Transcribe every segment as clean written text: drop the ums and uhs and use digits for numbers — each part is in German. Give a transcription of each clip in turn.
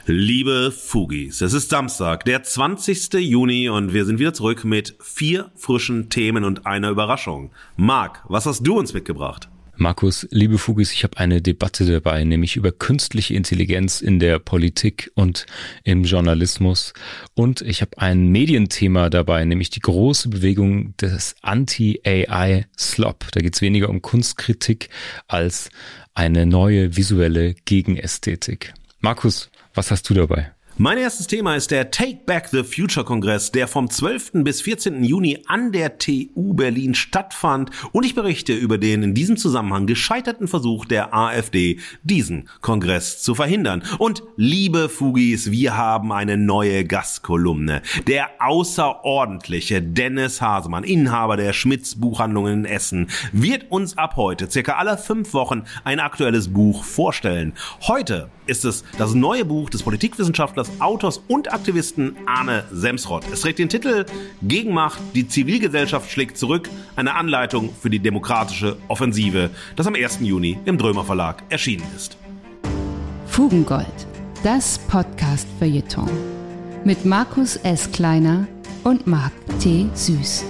Liebe Fugis, es ist Samstag, der 20. Juni und wir sind wieder zurück mit 4 frischen Themen und einer Überraschung. Marc, was hast du uns mitgebracht? Markus, liebe Fugis, ich habe eine Debatte dabei, nämlich über künstliche Intelligenz in der Politik und im Journalismus. Und ich habe ein Medienthema dabei, nämlich die große Bewegung des Anti-AI-Slop. Da geht es weniger um Kunstkritik als eine neue visuelle Gegenästhetik. Markus, was hast du dabei? Mein erstes Thema ist der Take Back the Future Kongress, der vom 12. bis 14. Juni an der TU Berlin stattfand, und ich berichte über den in diesem Zusammenhang gescheiterten Versuch der AfD, diesen Kongress zu verhindern. Und liebe Fugis, wir haben eine neue Gastkolumne. Der außerordentliche Dennis Hasemann, Inhaber der Schmitz Buchhandlung in Essen, wird uns ab heute circa alle 5 Wochen ein aktuelles Buch vorstellen. Heute ist es das neue Buch des Politikwissenschaftlers, Autors und Aktivisten Arne Semsrott. Es trägt den Titel Gegenmacht, die Zivilgesellschaft schlägt zurück, eine Anleitung für die demokratische Offensive, das am 1. Juni im Drömer Verlag erschienen ist. Fugengold, das Podcast-Feuilleton mit Markus S. Kleiner und Marc T. Süß.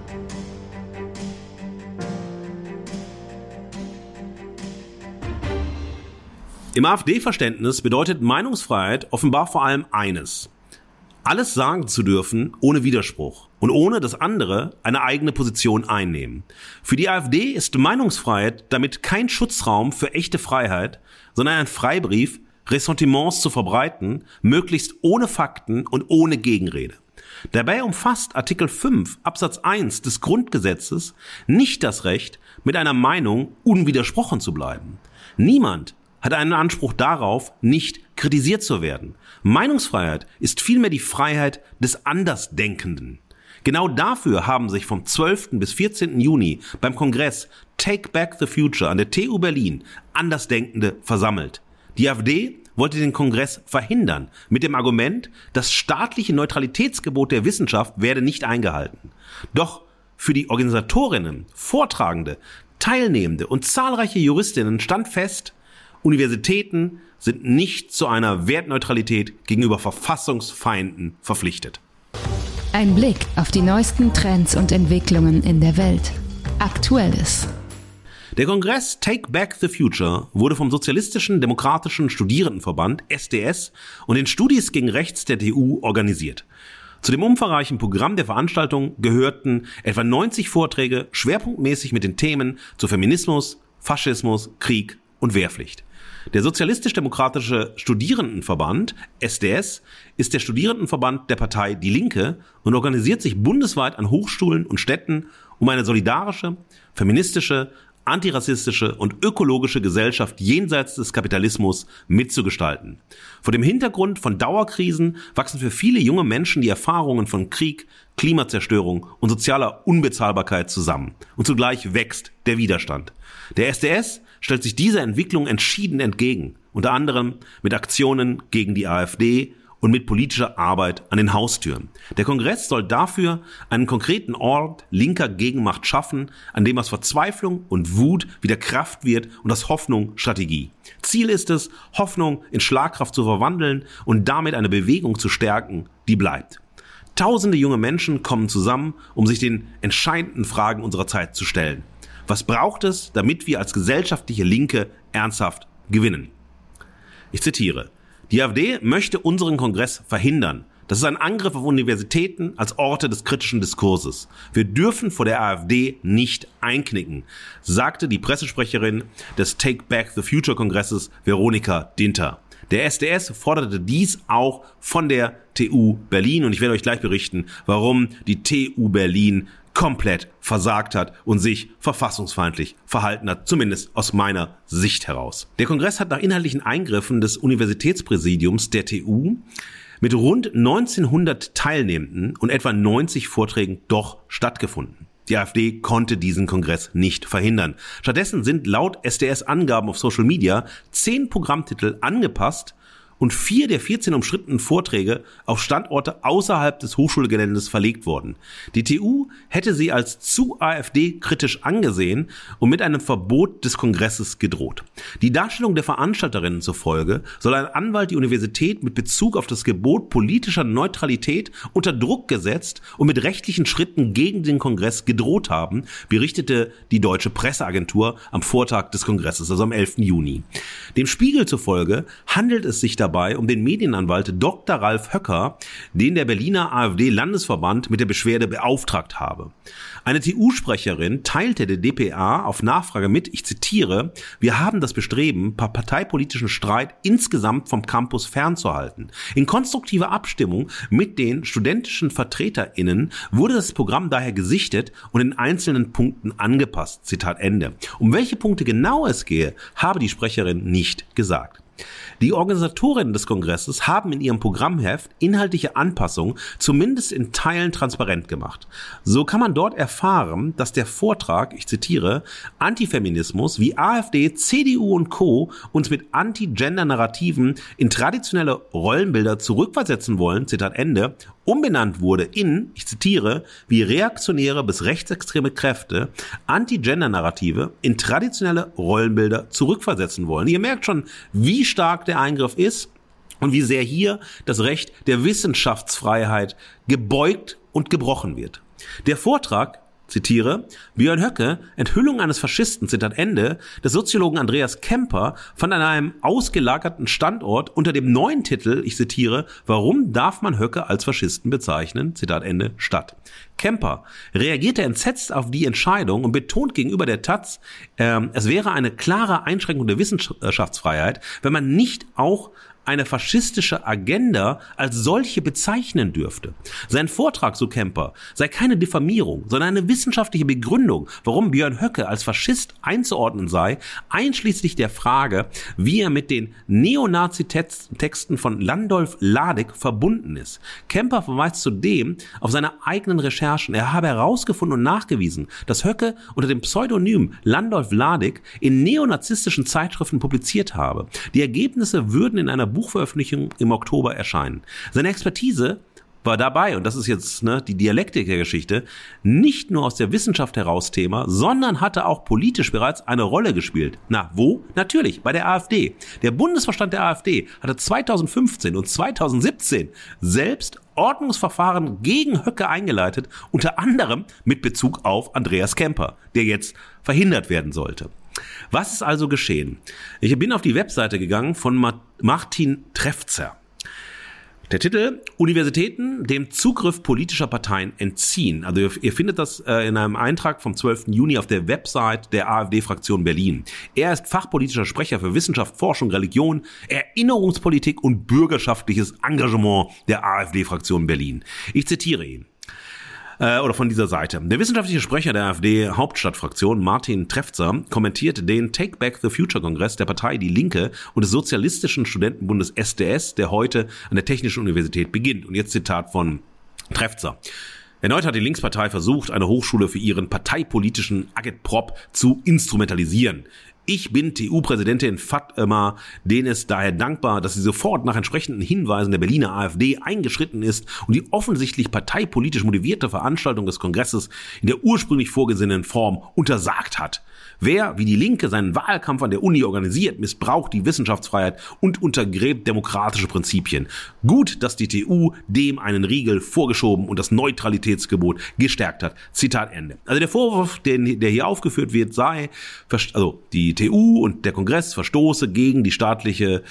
Im AfD-Verständnis bedeutet Meinungsfreiheit offenbar vor allem eines: alles sagen zu dürfen ohne Widerspruch und ohne dass andere eine eigene Position einnehmen. Für die AfD ist Meinungsfreiheit damit kein Schutzraum für echte Freiheit, sondern ein Freibrief, Ressentiments zu verbreiten, möglichst ohne Fakten und ohne Gegenrede. Dabei umfasst Artikel 5 Absatz 1 des Grundgesetzes nicht das Recht, mit einer Meinung unwidersprochen zu bleiben. Niemand hat einen Anspruch darauf, nicht kritisiert zu werden. Meinungsfreiheit ist vielmehr die Freiheit des Andersdenkenden. Genau dafür haben sich vom 12. bis 14. Juni beim Kongress Take Back the Future an der TU Berlin Andersdenkende versammelt. Die AfD wollte den Kongress verhindern, mit dem Argument, das staatliche Neutralitätsgebot der Wissenschaft werde nicht eingehalten. Doch für die Organisatorinnen, Vortragende, Teilnehmende und zahlreiche Juristinnen stand fest: Universitäten sind nicht zu einer Wertneutralität gegenüber Verfassungsfeinden verpflichtet. Ein Blick auf die neuesten Trends und Entwicklungen in der Welt. Aktuelles. Der Kongress Take Back the Future wurde vom Sozialistischen Demokratischen Studierendenverband SDS und den Studis gegen Rechts der TU organisiert. Zu dem umfangreichen Programm der Veranstaltung gehörten etwa 90 Vorträge, schwerpunktmäßig mit den Themen zu Feminismus, Faschismus, Krieg und Wehrpflicht. Der Sozialistisch-Demokratische Studierendenverband, SDS, ist der Studierendenverband der Partei Die Linke und organisiert sich bundesweit an Hochschulen und Städten, um eine solidarische, feministische, antirassistische und ökologische Gesellschaft jenseits des Kapitalismus mitzugestalten. Vor dem Hintergrund von Dauerkrisen wachsen für viele junge Menschen die Erfahrungen von Krieg, Klimazerstörung und sozialer Unbezahlbarkeit zusammen. Und zugleich wächst der Widerstand. Der SDS stellt sich dieser Entwicklung entschieden entgegen, unter anderem mit Aktionen gegen die AfD und mit politischer Arbeit an den Haustüren. Der Kongress soll dafür einen konkreten Ort linker Gegenmacht schaffen, an dem aus Verzweiflung und Wut wieder Kraft wird und aus Hoffnung Strategie. Ziel ist es, Hoffnung in Schlagkraft zu verwandeln und damit eine Bewegung zu stärken, die bleibt. Tausende junge Menschen kommen zusammen, um sich den entscheidenden Fragen unserer Zeit zu stellen. Was braucht es, damit wir als gesellschaftliche Linke ernsthaft gewinnen? Ich zitiere: Die AfD möchte unseren Kongress verhindern. Das ist ein Angriff auf Universitäten als Orte des kritischen Diskurses. Wir dürfen vor der AfD nicht einknicken, sagte die Pressesprecherin des Take Back the Future Kongresses, Veronika Dinter. Der SDS forderte dies auch von der TU Berlin und ich werde euch gleich berichten, warum die TU Berlin komplett versagt hat und sich verfassungsfeindlich verhalten hat, zumindest aus meiner Sicht heraus. Der Kongress hat nach inhaltlichen Eingriffen des Universitätspräsidiums der TU mit rund 1900 Teilnehmenden und etwa 90 Vorträgen doch stattgefunden. Die AfD konnte diesen Kongress nicht verhindern. Stattdessen sind laut SDS-Angaben auf Social Media 10 Programmtitel angepasst und 4 der 14 umstrittenen Vorträge auf Standorte außerhalb des Hochschulgeländes verlegt worden. Die TU hätte sie als zu AfD-kritisch angesehen und mit einem Verbot des Kongresses gedroht. Die Darstellung der Veranstalterinnen zufolge soll ein Anwalt die Universität mit Bezug auf das Gebot politischer Neutralität unter Druck gesetzt und mit rechtlichen Schritten gegen den Kongress gedroht haben, berichtete die Deutsche Presseagentur am Vortag des Kongresses, also am 11. Juni. Dem Spiegel zufolge handelt es sich dabei um den Medienanwalt Dr. Ralf Höcker, den der Berliner AfD-Landesverband mit der Beschwerde beauftragt habe. Eine TU-Sprecherin teilte der dpa auf Nachfrage mit, ich zitiere, wir haben das Bestreben, parteipolitischen Streit insgesamt vom Campus fernzuhalten. In konstruktiver Abstimmung mit den studentischen VertreterInnen wurde das Programm daher gesichtet und in einzelnen Punkten angepasst. Zitat Ende. Um welche Punkte genau es gehe, habe die Sprecherin nicht gesagt. Die Organisatorinnen des Kongresses haben in ihrem Programmheft inhaltliche Anpassungen zumindest in Teilen transparent gemacht. So kann man dort erfahren, dass der Vortrag, ich zitiere, Antifeminismus wie AfD, CDU und Co. uns mit Anti-Gender-Narrativen in traditionelle Rollenbilder zurückversetzen wollen, Zitat Ende, umbenannt wurde in, ich zitiere, wie reaktionäre bis rechtsextreme Kräfte Anti-Gender-Narrative in traditionelle Rollenbilder zurückversetzen wollen. Ihr merkt schon, wie stark der Eingriff ist und wie sehr hier das Recht der Wissenschaftsfreiheit gebeugt und gebrochen wird. Der Vortrag, zitiere, Björn Höcke, Enthüllung eines Faschisten, Zitat Ende, des Soziologen Andreas Kemper, fand an einem ausgelagerten Standort unter dem neuen Titel, ich zitiere, warum darf man Höcke als Faschisten bezeichnen, Zitat Ende, statt. Kemper reagierte entsetzt auf die Entscheidung und betont gegenüber der taz, es wäre eine klare Einschränkung der Wissenschaftsfreiheit, wenn man nicht auch eine faschistische Agenda als solche bezeichnen dürfte. Sein Vortrag, so Kemper, sei keine Diffamierung, sondern eine wissenschaftliche Begründung, warum Björn Höcke als Faschist einzuordnen sei, einschließlich der Frage, wie er mit den Neonazi-Texten von Landolf Ladig verbunden ist. Kemper verweist zudem auf seine eigenen Recherchen. Er habe herausgefunden und nachgewiesen, dass Höcke unter dem Pseudonym Landolf Ladig in neonazistischen Zeitschriften publiziert habe. Die Ergebnisse würden in einer Buchveröffentlichung im Oktober erscheinen. Seine Expertise war dabei, und das ist jetzt die Dialektik der Geschichte, nicht nur aus der Wissenschaft heraus Thema, sondern hatte auch politisch bereits eine Rolle gespielt. Na, wo? Natürlich, bei der AfD. Der Bundesvorstand der AfD hatte 2015 und 2017 selbst Ordnungsverfahren gegen Höcke eingeleitet, unter anderem mit Bezug auf Andreas Kemper, der jetzt verhindert werden sollte. Was ist also geschehen? Ich bin auf die Webseite gegangen von Martin Trefzer. Der Titel: Universitäten dem Zugriff politischer Parteien entziehen. Also ihr findet das in einem Eintrag vom 12. Juni auf der Website der AfD-Fraktion Berlin. Er ist fachpolitischer Sprecher für Wissenschaft, Forschung, Religion, Erinnerungspolitik und bürgerschaftliches Engagement der AfD-Fraktion Berlin. Ich zitiere ihn. Oder von dieser Seite. Der wissenschaftliche Sprecher der AfD-Hauptstadtfraktion, Martin Trefzer, kommentierte den Take Back the Future-Kongress der Partei Die Linke und des Sozialistischen Studentenbundes SDS, der heute an der Technischen Universität beginnt. Und jetzt Zitat von Trefzer. Erneut hat die Linkspartei versucht, eine Hochschule für ihren parteipolitischen Agitprop zu instrumentalisieren. Ich bin TU-Präsidentin Fatma, denen ist daher dankbar, dass sie sofort nach entsprechenden Hinweisen der Berliner AfD eingeschritten ist und die offensichtlich parteipolitisch motivierte Veranstaltung des Kongresses in der ursprünglich vorgesehenen Form untersagt hat. Wer, wie die Linke, seinen Wahlkampf an der Uni organisiert, missbraucht die Wissenschaftsfreiheit und untergräbt demokratische Prinzipien. Gut, dass die TU dem einen Riegel vorgeschoben und das Neutralitätsgebot gestärkt hat. Zitat Ende. Also der Vorwurf, der hier aufgeführt wird, sei, also die TU und der Kongress verstoße gegen das staatliche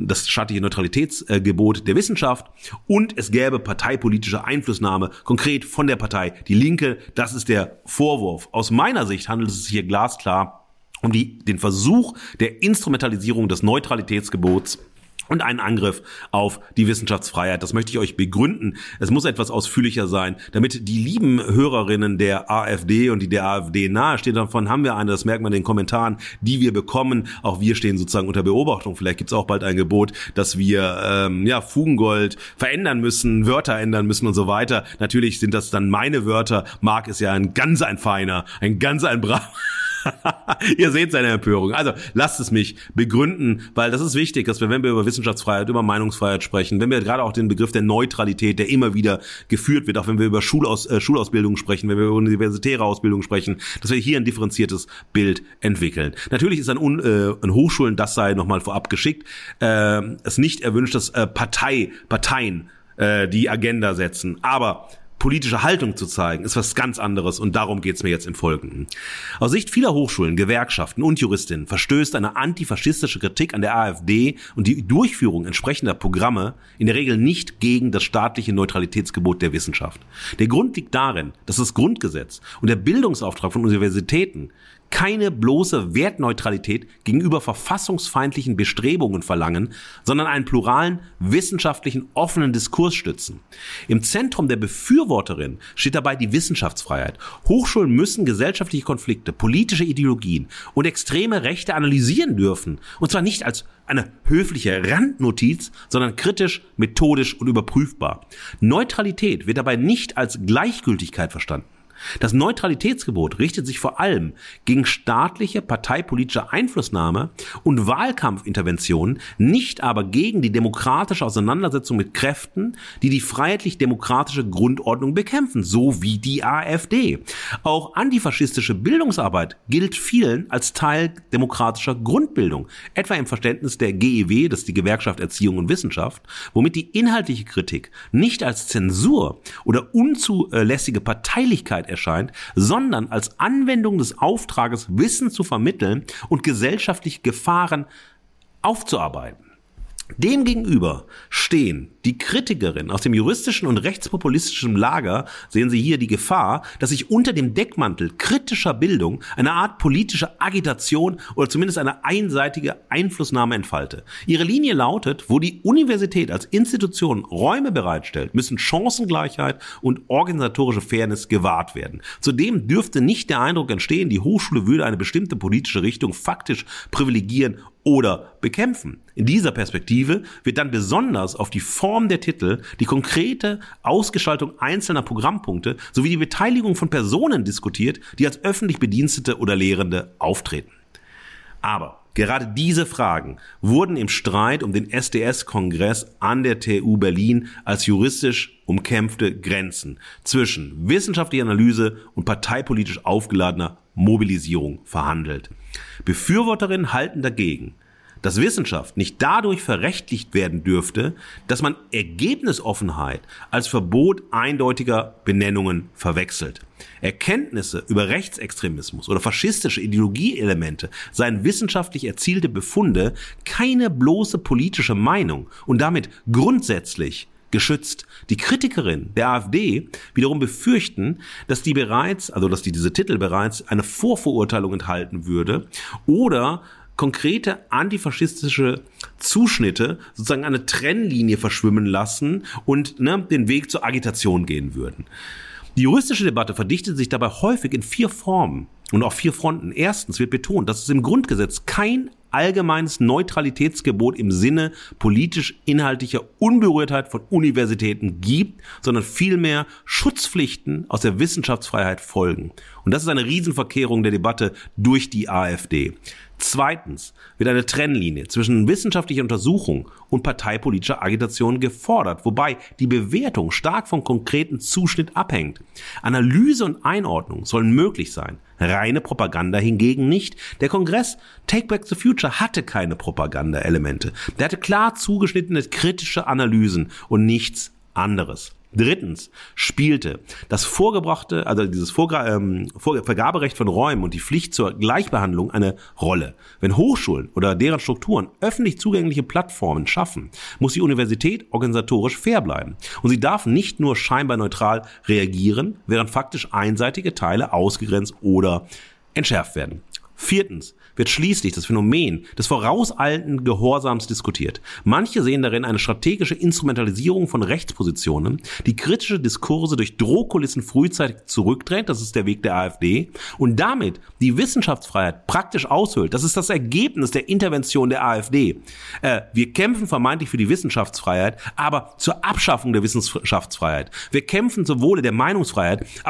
Neutralitätsgebot der Wissenschaft und es gäbe parteipolitische Einflussnahme, konkret von der Partei Die Linke. Das ist der Vorwurf. Aus meiner Sicht handelt es sich hier glasklar um den Versuch der Instrumentalisierung des Neutralitätsgebots und einen Angriff auf die Wissenschaftsfreiheit. Das möchte ich euch begründen. Es muss etwas ausführlicher sein, damit die lieben Hörerinnen der AfD und die der AfD nahestehen. Davon haben wir eine, das merkt man in den Kommentaren, die wir bekommen. Auch wir stehen sozusagen unter Beobachtung. Vielleicht gibt es auch bald ein Gebot, dass wir Fugengold verändern müssen, Wörter ändern müssen und so weiter. Natürlich sind das dann meine Wörter. Marc ist ja ein feiner, ein braver Ihr seht seine Empörung. Also lasst es mich begründen, weil das ist wichtig, dass wir, wenn wir über Wissenschaftsfreiheit, über Meinungsfreiheit sprechen, wenn wir gerade auch den Begriff der Neutralität, der immer wieder geführt wird, auch wenn wir über Schulausbildung sprechen, wenn wir über universitäre Ausbildung sprechen, dass wir hier ein differenziertes Bild entwickeln. Natürlich ist an Hochschulen, das sei nochmal vorab geschickt, es nicht erwünscht, dass Parteien die Agenda setzen, aber politische Haltung zu zeigen, ist was ganz anderes und darum geht's mir jetzt im Folgenden. Aus Sicht vieler Hochschulen, Gewerkschaften und Juristinnen verstößt eine antifaschistische Kritik an der AfD und die Durchführung entsprechender Programme in der Regel nicht gegen das staatliche Neutralitätsgebot der Wissenschaft. Der Grund liegt darin, dass das Grundgesetz und der Bildungsauftrag von Universitäten keine bloße Wertneutralität gegenüber verfassungsfeindlichen Bestrebungen verlangen, sondern einen pluralen, wissenschaftlichen, offenen Diskurs stützen. Im Zentrum der Befürworterin steht dabei die Wissenschaftsfreiheit. Hochschulen müssen gesellschaftliche Konflikte, politische Ideologien und extreme Rechte analysieren dürfen. Und zwar nicht als eine höfliche Randnotiz, sondern kritisch, methodisch und überprüfbar. Neutralität wird dabei nicht als Gleichgültigkeit verstanden. Das Neutralitätsgebot richtet sich vor allem gegen staatliche parteipolitische Einflussnahme und Wahlkampfinterventionen, nicht aber gegen die demokratische Auseinandersetzung mit Kräften, die die freiheitlich-demokratische Grundordnung bekämpfen, so wie die AfD. Auch antifaschistische Bildungsarbeit gilt vielen als Teil demokratischer Grundbildung, etwa im Verständnis der GEW, das ist die Gewerkschaft Erziehung und Wissenschaft, womit die inhaltliche Kritik nicht als Zensur oder unzulässige Parteilichkeit erscheint, sondern als Anwendung des Auftrages, Wissen zu vermitteln und gesellschaftliche Gefahren aufzuarbeiten. Demgegenüber stehen die Kritikerinnen aus dem juristischen und rechtspopulistischen Lager, sehen Sie hier die Gefahr, dass sich unter dem Deckmantel kritischer Bildung eine Art politische Agitation oder zumindest eine einseitige Einflussnahme entfalte. Ihre Linie lautet, wo die Universität als Institution Räume bereitstellt, müssen Chancengleichheit und organisatorische Fairness gewahrt werden. Zudem dürfte nicht der Eindruck entstehen, die Hochschule würde eine bestimmte politische Richtung faktisch privilegieren oder bekämpfen. In dieser Perspektive wird dann besonders auf die Form der Titel, die konkrete Ausgestaltung einzelner Programmpunkte sowie die Beteiligung von Personen diskutiert, die als öffentlich Bedienstete oder Lehrende auftreten. Aber gerade diese Fragen wurden im Streit um den SDS-Kongress an der TU Berlin als juristisch umkämpfte Grenzen zwischen wissenschaftlicher Analyse und parteipolitisch aufgeladener Mobilisierung verhandelt. Befürworterinnen halten dagegen, dass Wissenschaft nicht dadurch verrechtlicht werden dürfte, dass man Ergebnisoffenheit als Verbot eindeutiger Benennungen verwechselt. Erkenntnisse über Rechtsextremismus oder faschistische Ideologieelemente seien wissenschaftlich erzielte Befunde keine bloße politische Meinung und damit grundsätzlich geschützt. Die Kritikerinnen der AfD wiederum befürchten, dass diese Titel bereits eine Vorverurteilung enthalten würde oder konkrete antifaschistische Zuschnitte sozusagen eine Trennlinie verschwimmen lassen und den Weg zur Agitation gehen würden. Die juristische Debatte verdichtet sich dabei häufig in 4 Formen und auf 4 Fronten. Erstens wird betont, dass es im Grundgesetz kein allgemeines Neutralitätsgebot im Sinne politisch-inhaltlicher Unberührtheit von Universitäten gibt, sondern vielmehr Schutzpflichten aus der Wissenschaftsfreiheit folgen. Und das ist eine Riesenverkehrung der Debatte durch die AfD. Zweitens wird eine Trennlinie zwischen wissenschaftlicher Untersuchung und parteipolitischer Agitation gefordert, wobei die Bewertung stark vom konkreten Zuschnitt abhängt. Analyse und Einordnung sollen möglich sein, reine Propaganda hingegen nicht. Der Kongress Take Back the Future hatte keine Propaganda-Elemente. Der hatte klar zugeschnittene kritische Analysen und nichts anderes. Drittens spielte das dieses Vergaberecht von Räumen und die Pflicht zur Gleichbehandlung eine Rolle. Wenn Hochschulen oder deren Strukturen öffentlich zugängliche Plattformen schaffen, muss die Universität organisatorisch fair bleiben. Und sie darf nicht nur scheinbar neutral reagieren, während faktisch einseitige Teile ausgegrenzt oder entschärft werden. Viertens wird schließlich das Phänomen des vorauseilenden Gehorsams diskutiert. Manche sehen darin eine strategische Instrumentalisierung von Rechtspositionen, die kritische Diskurse durch Drohkulissen frühzeitig zurückdrängt, das ist der Weg der AfD, und damit die Wissenschaftsfreiheit praktisch aushöhlt. Das ist das Ergebnis der Intervention der AfD. Wir kämpfen vermeintlich für die Wissenschaftsfreiheit, aber zur Abschaffung der Wissenschaftsfreiheit. Wir kämpfen zum Wohle der Meinungsfreiheit, aber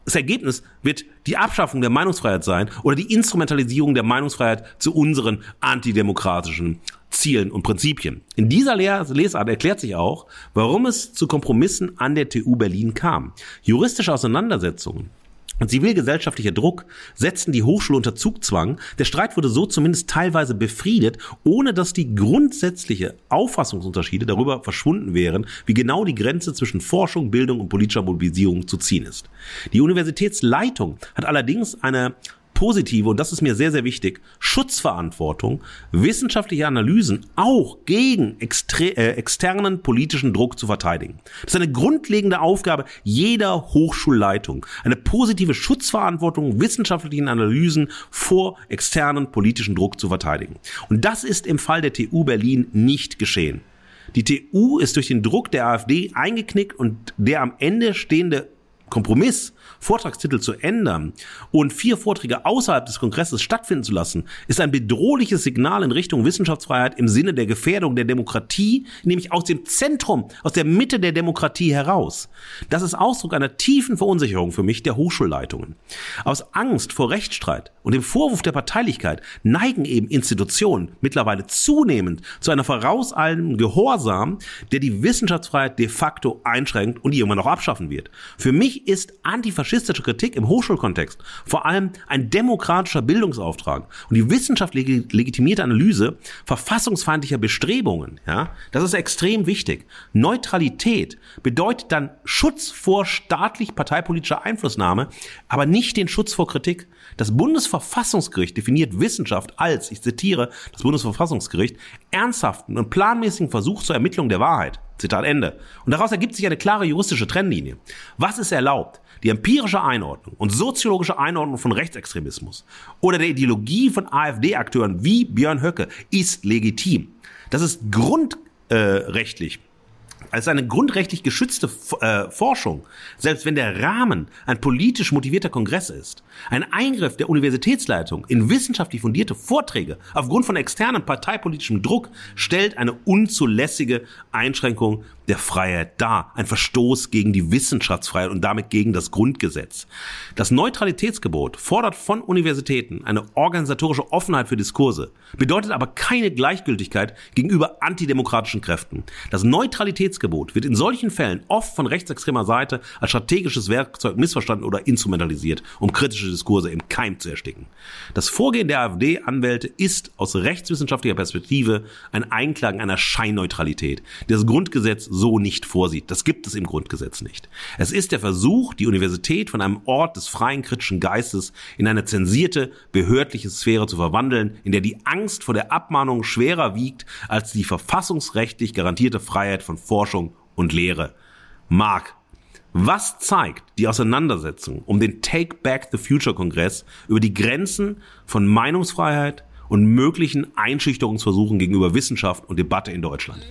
das Ergebnis wird die Abschaffung der Meinungsfreiheit sein oder die Instrumentalisierung der Meinungsfreiheit zu unseren antidemokratischen Zielen und Prinzipien. In dieser Lesart erklärt sich auch, warum es zu Kompromissen an der TU Berlin kam. Juristische Auseinandersetzungen und zivilgesellschaftlicher Druck setzten die Hochschule unter Zugzwang. Der Streit wurde so zumindest teilweise befriedet, ohne dass die grundsätzliche Auffassungsunterschiede darüber verschwunden wären, wie genau die Grenze zwischen Forschung, Bildung und politischer Mobilisierung zu ziehen ist. Die Universitätsleitung hat allerdings eine positive, und das ist mir sehr, sehr wichtig, Schutzverantwortung, wissenschaftliche Analysen auch gegen externen politischen Druck zu verteidigen. Das ist eine grundlegende Aufgabe jeder Hochschulleitung. Eine positive Schutzverantwortung, wissenschaftlichen Analysen vor externen politischen Druck zu verteidigen. Und das ist im Fall der TU Berlin nicht geschehen. Die TU ist durch den Druck der AfD eingeknickt und der am Ende stehende Kompromiss, Vortragstitel zu ändern und 4 Vorträge außerhalb des Kongresses stattfinden zu lassen, ist ein bedrohliches Signal in Richtung Wissenschaftsfreiheit im Sinne der Gefährdung der Demokratie, nämlich aus dem Zentrum, aus der Mitte der Demokratie heraus. Das ist Ausdruck einer tiefen Verunsicherung für mich der Hochschulleitungen. Aus Angst vor Rechtsstreit und dem Vorwurf der Parteilichkeit neigen eben Institutionen mittlerweile zunehmend zu einer vorauseilenden Gehorsam, der die Wissenschaftsfreiheit de facto einschränkt und die irgendwann noch abschaffen wird. Für mich ist antifaschistische Kritik im Hochschulkontext vor allem ein demokratischer Bildungsauftrag und die wissenschaftlich legitimierte Analyse verfassungsfeindlicher Bestrebungen. Ja, das ist extrem wichtig. Neutralität bedeutet dann Schutz vor staatlich-parteipolitischer Einflussnahme, aber nicht den Schutz vor Kritik. Das Bundesverfassungsgericht definiert Wissenschaft als, ich zitiere das Bundesverfassungsgericht, ernsthaften und planmäßigen Versuch zur Ermittlung der Wahrheit. Zitat Ende. Und daraus ergibt sich eine klare juristische Trennlinie. Was ist erlaubt? Die empirische Einordnung und soziologische Einordnung von Rechtsextremismus oder der Ideologie von AfD-Akteuren wie Björn Höcke ist legitim. Das ist grundrechtlich. Als eine grundrechtlich geschützte Forschung, selbst wenn der Rahmen ein politisch motivierter Kongress ist. Ein Eingriff der Universitätsleitung in wissenschaftlich fundierte Vorträge aufgrund von externem parteipolitischem Druck stellt eine unzulässige Einschränkung der Freiheit dar. Ein Verstoß gegen die Wissenschaftsfreiheit und damit gegen das Grundgesetz. Das Neutralitätsgebot fordert von Universitäten eine organisatorische Offenheit für Diskurse, bedeutet aber keine Gleichgültigkeit gegenüber antidemokratischen Kräften. Das Neutralitätsgebot wird in solchen Fällen oft von rechtsextremer Seite als strategisches Werkzeug missverstanden oder instrumentalisiert, um kritische Diskurse im Keim zu ersticken. Das Vorgehen der AfD-Anwälte ist aus rechtswissenschaftlicher Perspektive ein Einklagen einer Scheinneutralität, die das Grundgesetz so nicht vorsieht. Das gibt es im Grundgesetz nicht. Es ist der Versuch, die Universität von einem Ort des freien kritischen Geistes in eine zensierte, behördliche Sphäre zu verwandeln, in der die Angst vor der Abmahnung schwerer wiegt als die verfassungsrechtlich garantierte Freiheit von Forschung und Lehre. Marc, was zeigt die Auseinandersetzung um den Take Back the Future Kongress über die Grenzen von Meinungsfreiheit und möglichen Einschüchterungsversuchen gegenüber Wissenschaft und Debatte in Deutschland?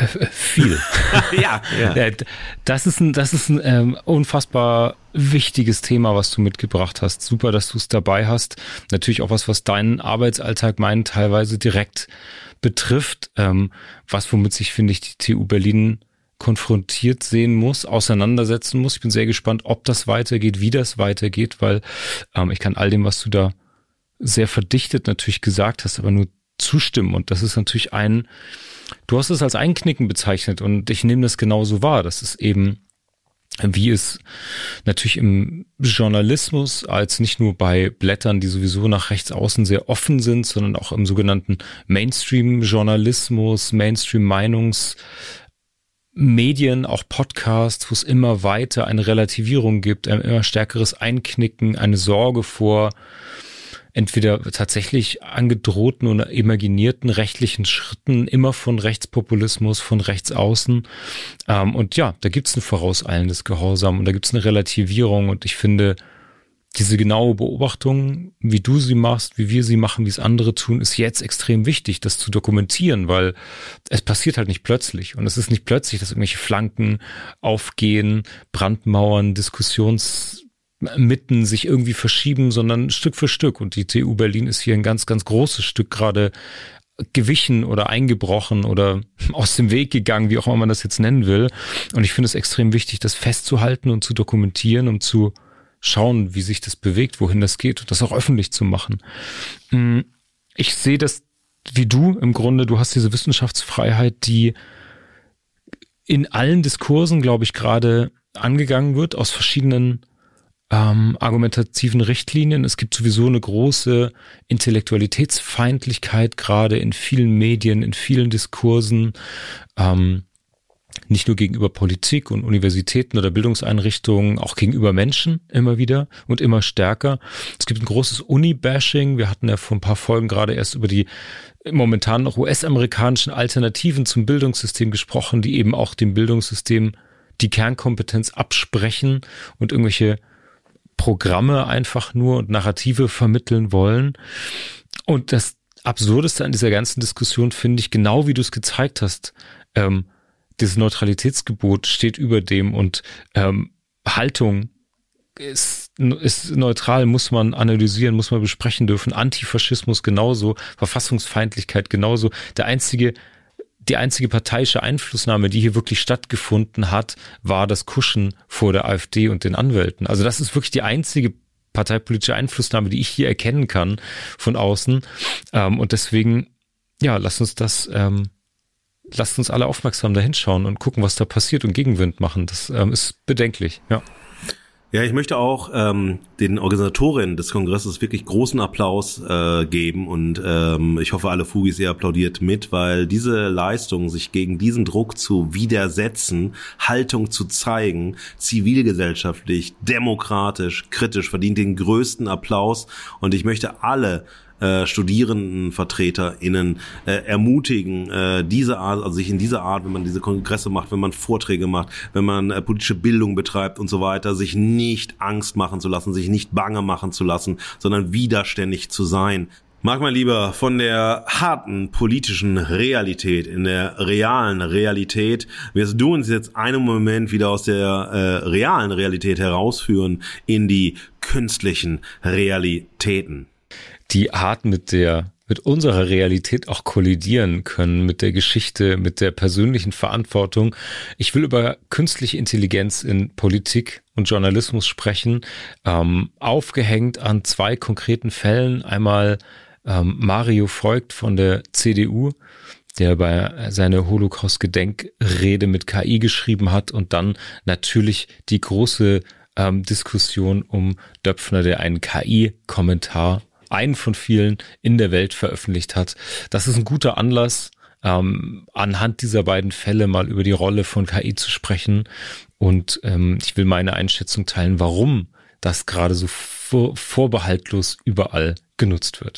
Viel. Ja. Das ist ein unfassbar wichtiges Thema, was du mitgebracht hast. Super, dass du es dabei hast. Natürlich auch was deinen Arbeitsalltag meinen teilweise direkt betrifft, womit sich, finde ich, die TU Berlin konfrontiert sehen muss, auseinandersetzen muss. Ich bin sehr gespannt, ob das weitergeht, wie das weitergeht, weil ich kann all dem, was du da sehr verdichtet natürlich gesagt hast, aber nur zustimmen. Und das ist natürlich du hast es als Einknicken bezeichnet und ich nehme das genauso wahr. Das ist eben, wie es natürlich im Journalismus als nicht nur bei Blättern, die sowieso nach rechts außen sehr offen sind, sondern auch im sogenannten Mainstream-Journalismus, Mainstream-Meinungsmedien, auch Podcasts, wo es immer weiter eine Relativierung gibt, ein immer stärkeres Einknicken, eine Sorge vor entweder tatsächlich angedrohten oder imaginierten rechtlichen Schritten, immer von Rechtspopulismus, von Rechtsaußen. Und ja, da gibt's ein vorauseilendes Gehorsam und da gibt's eine Relativierung. Und ich finde, diese genaue Beobachtung, wie du sie machst, wie wir sie machen, wie es andere tun, ist jetzt extrem wichtig, das zu dokumentieren, weil es passiert halt nicht plötzlich. Und es ist nicht plötzlich, dass irgendwelche Flanken aufgehen, Brandmauern, Diskussionsmitten sich irgendwie verschieben, sondern Stück für Stück. Und die TU Berlin ist hier ein ganz, ganz großes Stück gerade gewichen oder eingebrochen oder aus dem Weg gegangen, wie auch immer man das jetzt nennen will. Und ich finde es extrem wichtig, das festzuhalten und zu dokumentieren, um zu schauen, wie sich das bewegt, wohin das geht und das auch öffentlich zu machen. Ich sehe das wie du im Grunde, du hast diese Wissenschaftsfreiheit, die in allen Diskursen, glaube ich, gerade angegangen wird aus verschiedenen argumentativen Richtlinien. Es gibt sowieso eine große Intellektualitätsfeindlichkeit, gerade in vielen Medien, in vielen Diskursen, nicht nur gegenüber Politik und Universitäten oder Bildungseinrichtungen, auch gegenüber Menschen immer wieder und immer stärker. Es gibt ein großes Uni-Bashing. Wir hatten ja vor ein paar Folgen gerade erst über die momentan noch US-amerikanischen Alternativen zum Bildungssystem gesprochen, die eben auch dem Bildungssystem die Kernkompetenz absprechen und irgendwelche Programme einfach nur und Narrative vermitteln wollen. Und das Absurdeste an dieser ganzen Diskussion finde ich, genau wie du es gezeigt hast, dieses Neutralitätsgebot steht über dem und Haltung ist neutral, muss man analysieren, muss man besprechen dürfen. Antifaschismus genauso, Verfassungsfeindlichkeit genauso. Die einzige parteiische Einflussnahme, die hier wirklich stattgefunden hat, war das Kuschen vor der AfD und den Anwälten. Also das ist wirklich die einzige parteipolitische Einflussnahme, die ich hier erkennen kann von außen. Und deswegen, ja, lasst uns alle aufmerksam da hinschauen und gucken, was da passiert und Gegenwind machen. Das ist bedenklich, ja. Ja, ich möchte auch den Organisatorinnen des Kongresses wirklich großen Applaus geben und ich hoffe, alle Fugis, ihr applaudiert mit, weil diese Leistung, sich gegen diesen Druck zu widersetzen, Haltung zu zeigen, zivilgesellschaftlich, demokratisch, kritisch, verdient den größten Applaus und ich möchte alle StudierendenvertreterInnen ermutigen, diese Art, also sich in dieser Art, wenn man diese Kongresse macht, wenn man Vorträge macht, wenn man politische Bildung betreibt und so weiter, sich nicht Angst machen zu lassen, sich nicht bange machen zu lassen, sondern widerständig zu sein. Marc, mein Lieber, von der harten politischen Realität in der realen Realität wirst du uns jetzt einen Moment wieder aus der realen Realität herausführen in die künstlichen Realitäten. Die hart mit unserer Realität auch kollidieren können, mit der Geschichte, mit der persönlichen Verantwortung. Ich will über künstliche Intelligenz in Politik und Journalismus sprechen, aufgehängt an zwei konkreten Fällen. Einmal Mario Voigt von der CDU, der bei seiner Holocaust-Gedenkrede mit KI geschrieben hat und dann natürlich die große Diskussion um Döpfner, der einen KI-Kommentar, einen von vielen in der Welt veröffentlicht hat. Das ist ein guter Anlass, anhand dieser beiden Fälle mal über die Rolle von KI zu sprechen. Und ich will meine Einschätzung teilen, warum das gerade so vorbehaltlos überall genutzt wird.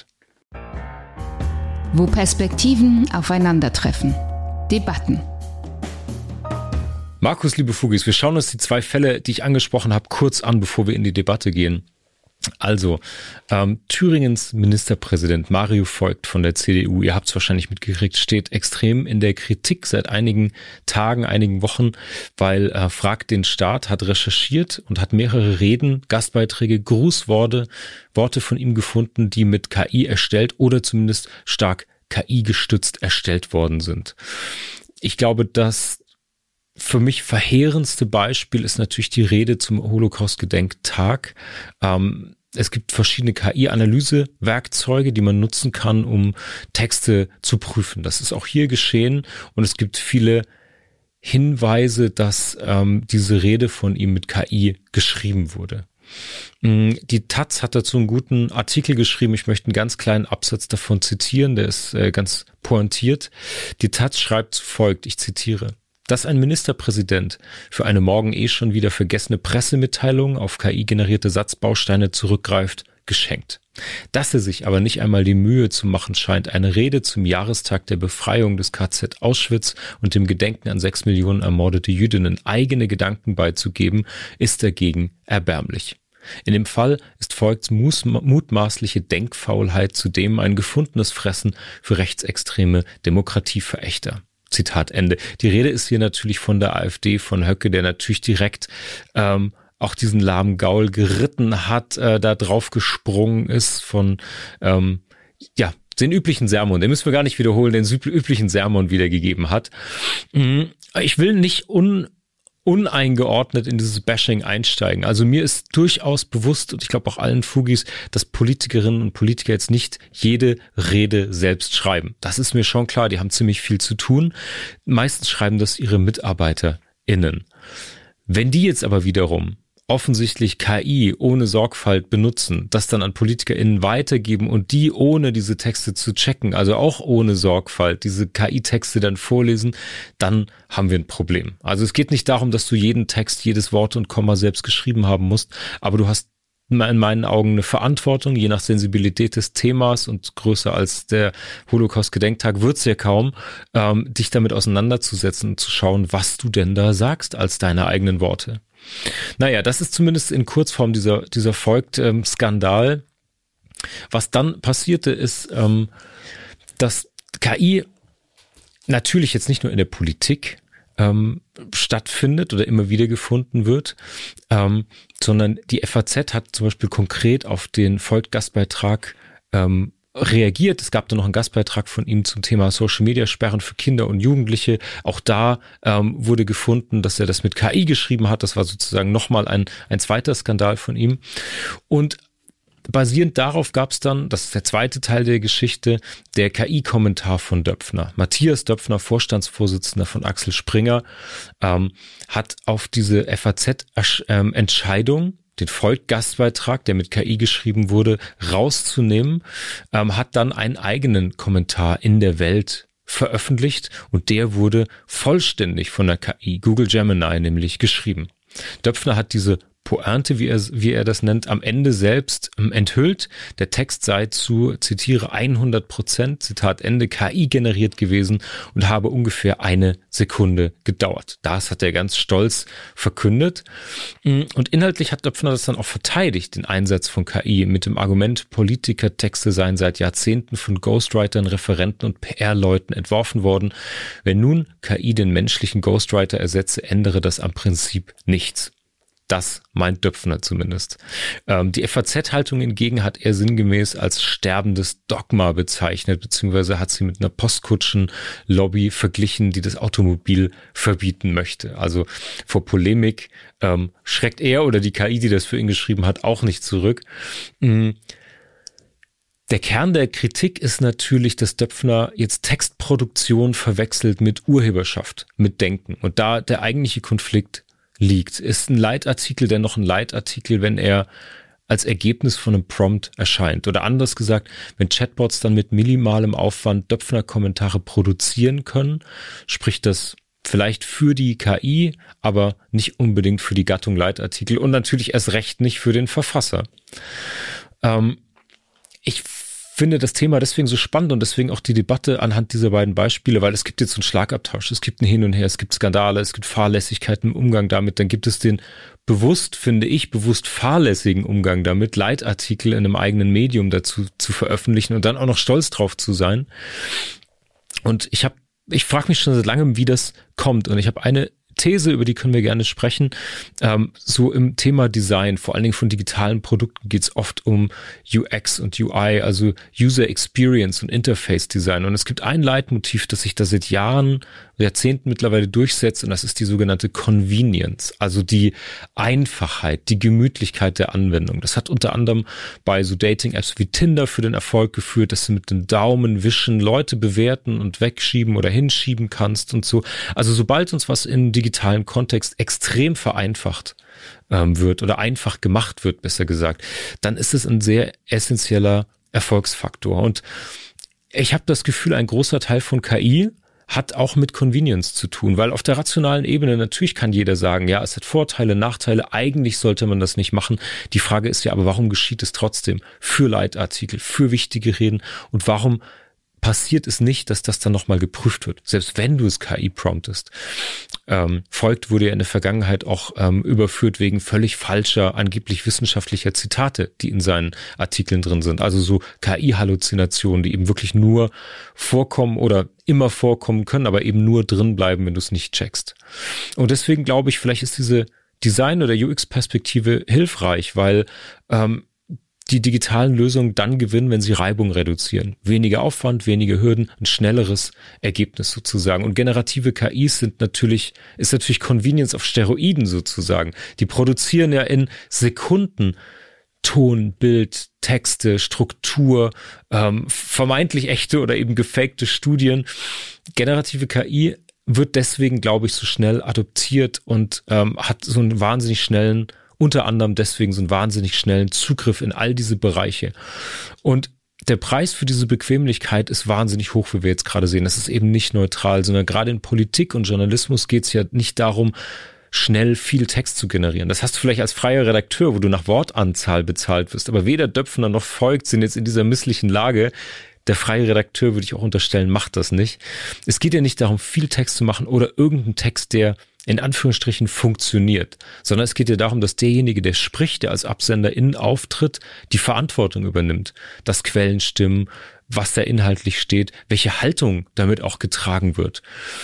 Wo Perspektiven aufeinandertreffen. Debatten. Markus, liebe Fugis, wir schauen uns die zwei Fälle, die ich angesprochen habe, kurz an, bevor wir in die Debatte gehen. Also, Thüringens Ministerpräsident Mario Voigt von der CDU, ihr habt es wahrscheinlich mitgekriegt, steht extrem in der Kritik seit einigen Tagen, einigen Wochen, weil Fragt den Staat hat recherchiert und hat mehrere Reden, Gastbeiträge, Grußworte von ihm gefunden, die mit KI erstellt oder zumindest stark KI-gestützt erstellt worden sind. Ich glaube, das für mich verheerendste Beispiel ist natürlich die Rede zum Holocaust-Gedenktag. Es gibt verschiedene KI-Analyse-Werkzeuge, die man nutzen kann, um Texte zu prüfen. Das ist auch hier geschehen und es gibt viele Hinweise, dass diese Rede von ihm mit KI geschrieben wurde. Die Taz hat dazu einen guten Artikel geschrieben. Ich möchte einen ganz kleinen Absatz davon zitieren, der ist ganz pointiert. Die Taz schreibt zu Voigt, ich zitiere: Dass ein Ministerpräsident für eine morgen schon wieder vergessene Pressemitteilung auf KI-generierte Satzbausteine zurückgreift, geschenkt. Dass er sich aber nicht einmal die Mühe zu machen scheint, eine Rede zum Jahrestag der Befreiung des KZ Auschwitz und dem Gedenken an 6 Millionen ermordete Jüdinnen eigene Gedanken beizugeben, ist dagegen erbärmlich. In dem Fall ist Voigts mutmaßliche Denkfaulheit zudem ein gefundenes Fressen für rechtsextreme Demokratieverächter. Zitat Ende. Die Rede ist hier natürlich von der AfD, von Höcke, der natürlich direkt auch diesen lahmen Gaul geritten hat, da drauf gesprungen ist von den üblichen Sermon, den müssen wir gar nicht wiederholen, den üblichen Sermon wiedergegeben hat. Ich will nicht uneingeordnet in dieses Bashing einsteigen. Also mir ist durchaus bewusst, und ich glaube auch allen Fugis, dass Politikerinnen und Politiker jetzt nicht jede Rede selbst schreiben. Das ist mir schon klar, die haben ziemlich viel zu tun. Meistens schreiben das ihre MitarbeiterInnen. Wenn die jetzt aber wiederum offensichtlich KI ohne Sorgfalt benutzen, das dann an PolitikerInnen weitergeben und die ohne diese Texte zu checken, also auch ohne Sorgfalt, diese KI-Texte dann vorlesen, dann haben wir ein Problem. Also es geht nicht darum, dass du jeden Text, jedes Wort und Komma selbst geschrieben haben musst, aber du hast in meinen Augen eine Verantwortung, je nach Sensibilität des Themas, und größer als der Holocaust-Gedenktag wird's ja kaum, dich damit auseinanderzusetzen und zu schauen, was du denn da sagst als deine eigenen Worte. Naja, das ist zumindest in Kurzform dieser Skandal. Was dann passierte ist, dass KI natürlich jetzt nicht nur in der Politik stattfindet oder immer wieder gefunden wird, sondern die FAZ hat zum Beispiel konkret auf den Voigt-Gastbeitrag reagiert. Es gab da noch einen Gastbeitrag von ihm zum Thema Social-Media-Sperren für Kinder und Jugendliche. Auch da wurde gefunden, dass er das mit KI geschrieben hat. Das war sozusagen nochmal ein zweiter Skandal von ihm. Und basierend darauf gab es dann, das ist der zweite Teil der Geschichte, der KI-Kommentar von Döpfner. Matthias Döpfner, Vorstandsvorsitzender von Axel Springer, hat auf diese FAZ-Entscheidung, den Voigt-Gastbeitrag, der mit KI geschrieben wurde, rauszunehmen, hat dann einen eigenen Kommentar in der Welt veröffentlicht und der wurde vollständig von der KI, Google Gemini nämlich, geschrieben. Döpfner hat diese Pointe, wie er das nennt, am Ende selbst enthüllt. Der Text sei zu, zitiere, 100%, Zitat Ende, KI generiert gewesen und habe ungefähr 1 Sekunde gedauert. Das hat er ganz stolz verkündet. Und inhaltlich hat Döpfner das dann auch verteidigt, den Einsatz von KI, mit dem Argument, Politikertexte seien seit Jahrzehnten von Ghostwritern, Referenten und PR-Leuten entworfen worden. Wenn nun KI den menschlichen Ghostwriter ersetze, ändere das am Prinzip nichts. Das meint Döpfner zumindest. Die FAZ-Haltung hingegen hat er sinngemäß als sterbendes Dogma bezeichnet, beziehungsweise hat sie mit einer Postkutschen-Lobby verglichen, die das Automobil verbieten möchte. Also vor Polemik schreckt er oder die KI, die das für ihn geschrieben hat, auch nicht zurück. Der Kern der Kritik ist natürlich, dass Döpfner jetzt Textproduktion verwechselt mit Urheberschaft, mit Denken. Und da der eigentliche Konflikt liegt. Ist ein Leitartikel denn noch ein Leitartikel, wenn er als Ergebnis von einem Prompt erscheint? Oder anders gesagt, wenn Chatbots dann mit minimalem Aufwand Döpfner-Kommentare produzieren können, spricht das vielleicht für die KI, aber nicht unbedingt für die Gattung Leitartikel und natürlich erst recht nicht für den Verfasser. Ich finde das Thema deswegen so spannend und deswegen auch die Debatte anhand dieser beiden Beispiele, weil es gibt jetzt so einen Schlagabtausch, es gibt ein Hin und Her, es gibt Skandale, es gibt Fahrlässigkeiten im Umgang damit, dann gibt es den bewusst fahrlässigen Umgang damit, Leitartikel in einem eigenen Medium dazu zu veröffentlichen und dann auch noch stolz drauf zu sein. Und ich frage mich schon seit langem, wie das kommt, und ich habe eine These, über die können wir gerne sprechen. So im Thema Design, vor allen Dingen von digitalen Produkten, geht es oft um UX und UI, also User Experience und Interface Design. Und es gibt ein Leitmotiv, das sich da seit Jahrzehnten mittlerweile durchsetzt, und das ist die sogenannte Convenience, also die Einfachheit, die Gemütlichkeit der Anwendung. Das hat unter anderem bei so Dating-Apps wie Tinder für den Erfolg geführt, dass du mit dem Daumen wischen Leute bewerten und wegschieben oder hinschieben kannst und so. Also sobald uns was in digitalen Kontext extrem vereinfacht wird oder einfach gemacht wird, besser gesagt, dann ist es ein sehr essentieller Erfolgsfaktor. Und ich habe das Gefühl, ein großer Teil von KI hat auch mit Convenience zu tun, weil auf der rationalen Ebene natürlich kann jeder sagen, ja, es hat Vorteile, Nachteile, eigentlich sollte man das nicht machen. Die Frage ist ja, aber warum geschieht es trotzdem für Leitartikel, für wichtige Reden, und warum passiert es nicht, dass das dann nochmal geprüft wird, selbst wenn du es KI promptest. Voigt wurde ja in der Vergangenheit auch überführt wegen völlig falscher, angeblich wissenschaftlicher Zitate, die in seinen Artikeln drin sind. Also so KI-Halluzinationen, die eben wirklich nur vorkommen oder immer vorkommen können, aber eben nur drin bleiben, wenn du es nicht checkst. Und deswegen glaube ich, vielleicht ist diese Design- oder UX-Perspektive hilfreich, weil die digitalen Lösungen dann gewinnen, wenn sie Reibung reduzieren. Weniger Aufwand, weniger Hürden, ein schnelleres Ergebnis sozusagen. Und generative KIs ist natürlich Convenience auf Steroiden sozusagen. Die produzieren ja in Sekunden Ton, Bild, Texte, Struktur, vermeintlich echte oder eben gefakte Studien. Generative KI wird deswegen, glaube ich, so schnell adoptiert und hat so einen wahnsinnig schnellen, unter anderem deswegen so einen wahnsinnig schnellen Zugriff in all diese Bereiche. Und der Preis für diese Bequemlichkeit ist wahnsinnig hoch, wie wir jetzt gerade sehen. Das ist eben nicht neutral, sondern gerade in Politik und Journalismus geht es ja nicht darum, schnell viel Text zu generieren. Das hast du vielleicht als freier Redakteur, wo du nach Wortanzahl bezahlt wirst. Aber weder Döpfner noch Voigt sind jetzt in dieser misslichen Lage. Der freie Redakteur, würde ich auch unterstellen, macht das nicht. Es geht ja nicht darum, viel Text zu machen oder irgendeinen Text, der in Anführungsstrichen funktioniert, sondern es geht ja darum, dass derjenige, der spricht, der als AbsenderInnen auftritt, die Verantwortung übernimmt, dass Quellen stimmen, was da inhaltlich steht, welche Haltung damit auch getragen wird.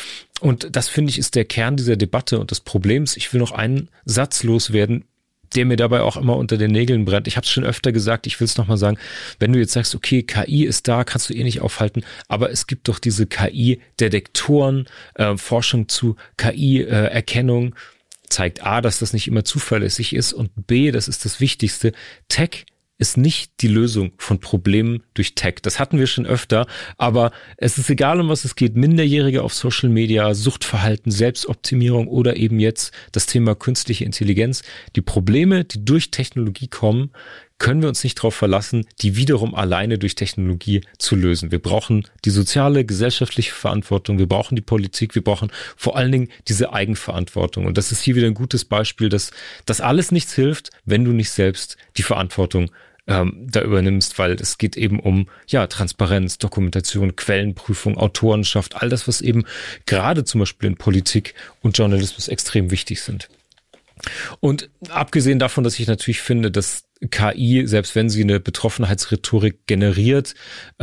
Und das, finde ich, ist der Kern dieser Debatte und des Problems. Ich will noch einen Satz loswerden, der mir dabei auch immer unter den Nägeln brennt. Ich habe es schon öfter gesagt, ich will es nochmal sagen. Wenn du jetzt sagst, okay, KI ist da, kannst du eh nicht aufhalten, aber es gibt doch diese KI-Detektoren, Forschung zu KI-Erkennung, zeigt A, dass das nicht immer zuverlässig ist und B, das ist das Wichtigste, Tech ist nicht die Lösung von Problemen durch Tech. Das hatten wir schon öfter, aber es ist egal, um was es geht. Minderjährige auf Social Media, Suchtverhalten, Selbstoptimierung oder eben jetzt das Thema künstliche Intelligenz. Die Probleme, die durch Technologie kommen, können wir uns nicht darauf verlassen, die wiederum alleine durch Technologie zu lösen. Wir brauchen die soziale, gesellschaftliche Verantwortung, wir brauchen die Politik, wir brauchen vor allen Dingen diese Eigenverantwortung. Und das ist hier wieder ein gutes Beispiel, dass das alles nichts hilft, wenn du nicht selbst die Verantwortung da übernimmst, weil es geht eben um Transparenz, Dokumentation, Quellenprüfung, Autorenschaft, all das, was eben gerade zum Beispiel in Politik und Journalismus extrem wichtig sind. Und abgesehen davon, dass ich natürlich finde, dass KI, selbst wenn sie eine Betroffenheitsrhetorik generiert,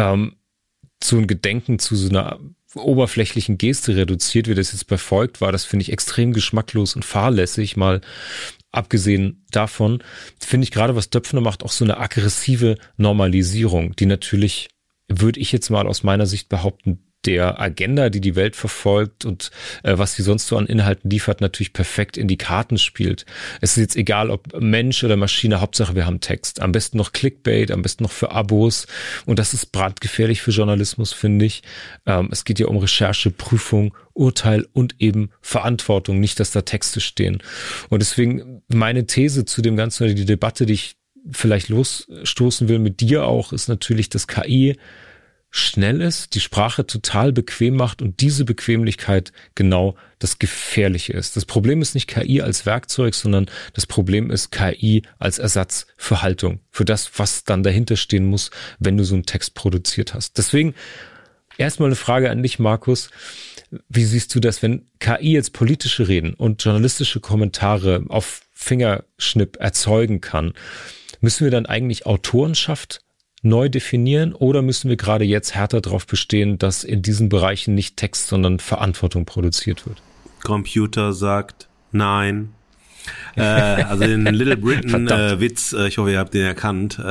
so ein Gedenken zu so einer oberflächlichen Geste reduziert, wie das jetzt bei Voigt war, das finde ich extrem geschmacklos und fahrlässig, mal abgesehen davon, finde ich gerade, was Döpfner macht, auch so eine aggressive Normalisierung, die natürlich, würde ich jetzt mal aus meiner Sicht behaupten, der Agenda, die die Welt verfolgt und was sie sonst so an Inhalten liefert, natürlich perfekt in die Karten spielt. Es ist jetzt egal, ob Mensch oder Maschine, Hauptsache wir haben Text. Am besten noch Clickbait, am besten noch für Abos und das ist brandgefährlich für Journalismus, finde ich. Es geht ja um Recherche, Prüfung, Urteil und eben Verantwortung, nicht, dass da Texte stehen. Und deswegen meine These zu dem Ganzen oder die Debatte, die ich vielleicht losstoßen will mit dir auch, ist natürlich, dass KI schnell ist, die Sprache total bequem macht und diese Bequemlichkeit genau das Gefährliche ist. Das Problem ist nicht KI als Werkzeug, sondern das Problem ist KI als Ersatz für Haltung, für das, was dann dahinter stehen muss, wenn du so einen Text produziert hast. Deswegen erstmal eine Frage an dich, Markus. Wie siehst du das, wenn KI jetzt politische Reden und journalistische Kommentare auf Fingerschnipp erzeugen kann? Müssen wir dann eigentlich Autorenschaft neu definieren oder müssen wir gerade jetzt härter darauf bestehen, dass in diesen Bereichen nicht Text, sondern Verantwortung produziert wird? Computer sagt nein. Also den Little Britain Witz, ich hoffe, ihr habt den erkannt.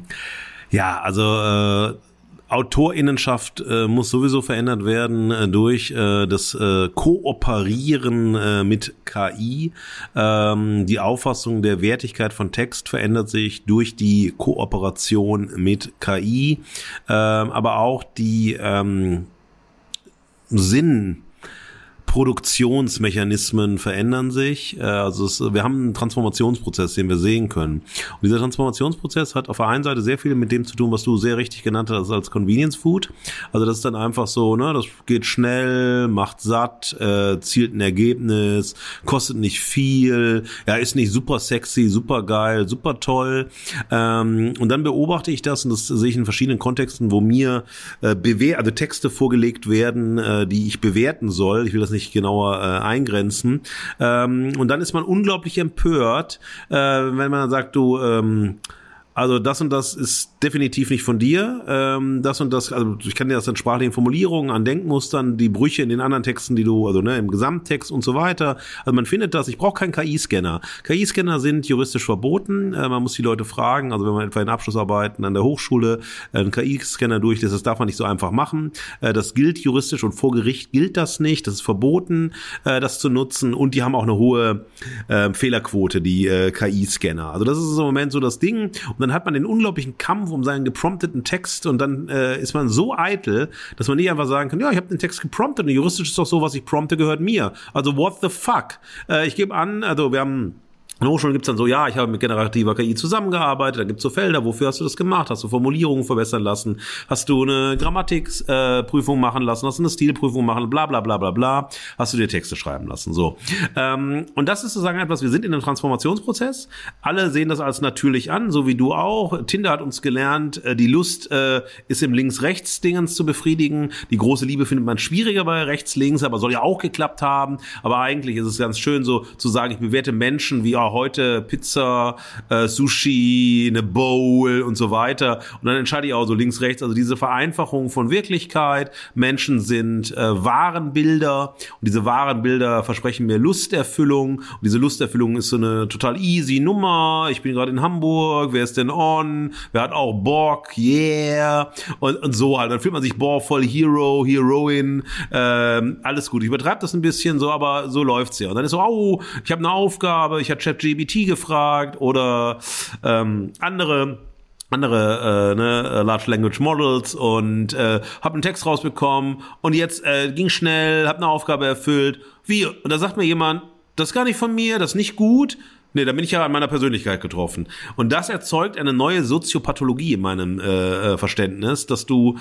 AutorInnenschaft muss sowieso verändert werden durch das Kooperieren mit KI. Die Auffassung der Wertigkeit von Text verändert sich durch die Kooperation mit KI, aber auch die Produktionsmechanismen verändern sich. Wir haben einen Transformationsprozess, den wir sehen können. Und dieser Transformationsprozess hat auf der einen Seite sehr viel mit dem zu tun, was du sehr richtig genannt hast als Convenience Food. Also das ist dann einfach so, das geht schnell, macht satt, zielt ein Ergebnis, kostet nicht viel, ist nicht super sexy, super geil, super toll. Und dann beobachte ich das, und das sehe ich in verschiedenen Kontexten, wo mir Texte vorgelegt werden, die ich bewerten soll. Ich will das nicht genauer eingrenzen. Und dann ist man unglaublich empört, wenn man sagt, also das und das ist definitiv nicht von dir, das und das, also ich kann dir das in sprachlichen Formulierungen, an Denkmustern, die Brüche in den anderen Texten, die du, also im Gesamttext und so weiter, also man findet das, ich brauche keinen KI-Scanner. KI-Scanner sind juristisch verboten, man muss die Leute fragen, also wenn man etwa in Abschlussarbeiten an der Hochschule einen KI-Scanner durchlässt, das darf man nicht so einfach machen, das gilt juristisch und vor Gericht gilt das nicht, das ist verboten, das zu nutzen, und die haben auch eine hohe Fehlerquote, die KI-Scanner. Also das ist im Moment so das Ding, und dann hat man den unglaublichen Kampf um seinen geprompteten Text, und dann ist man so eitel, dass man nicht einfach sagen kann, ja, ich habe den Text gepromptet, und juristisch ist doch so, was ich prompte, gehört mir. Also what the fuck? Ich gebe an, also wir haben an Hochschulen gibt's dann so, ja, ich habe mit generativer KI zusammengearbeitet, da gibt's so Felder, wofür hast du das gemacht? Hast du Formulierungen verbessern lassen? Hast du eine Grammatikprüfung machen lassen? Hast du eine Stilprüfung machen? Bla bla bla bla bla. Hast du dir Texte schreiben lassen? So. Und das ist sozusagen etwas, wir sind in einem Transformationsprozess. Alle sehen das als natürlich an, so wie du auch. Tinder hat uns gelernt, die Lust ist im Links-Rechts-Dingens zu befriedigen. Die große Liebe findet man schwieriger bei Rechts-Links, aber soll ja auch geklappt haben. Aber eigentlich ist es ganz schön so zu sagen, ich bewerte Menschen wie auch heute Pizza, Sushi, eine Bowl und so weiter. Und dann entscheide ich auch so links, rechts. Also diese Vereinfachung von Wirklichkeit. Menschen sind Warenbilder. Und diese Warenbilder versprechen mir Lusterfüllung. Und diese Lusterfüllung ist so eine total easy Nummer. Ich bin gerade in Hamburg. Wer ist denn on? Wer hat auch Bock? Yeah. Und so halt. Dann fühlt man sich, voll Hero, Heroin. Alles gut. Ich übertreibe das ein bisschen so, aber so läuft's ja. Und dann ist so, ich habe eine Aufgabe. Ich habe ChatGPT gefragt oder andere Large Language Models und habe einen Text rausbekommen und jetzt ging schnell, habe eine Aufgabe erfüllt. Wie? Und da sagt mir jemand, das ist gar nicht von mir, das ist nicht gut. Nee, da bin ich ja an meiner Persönlichkeit getroffen. Und das erzeugt eine neue Soziopathologie in meinem Verständnis, dass du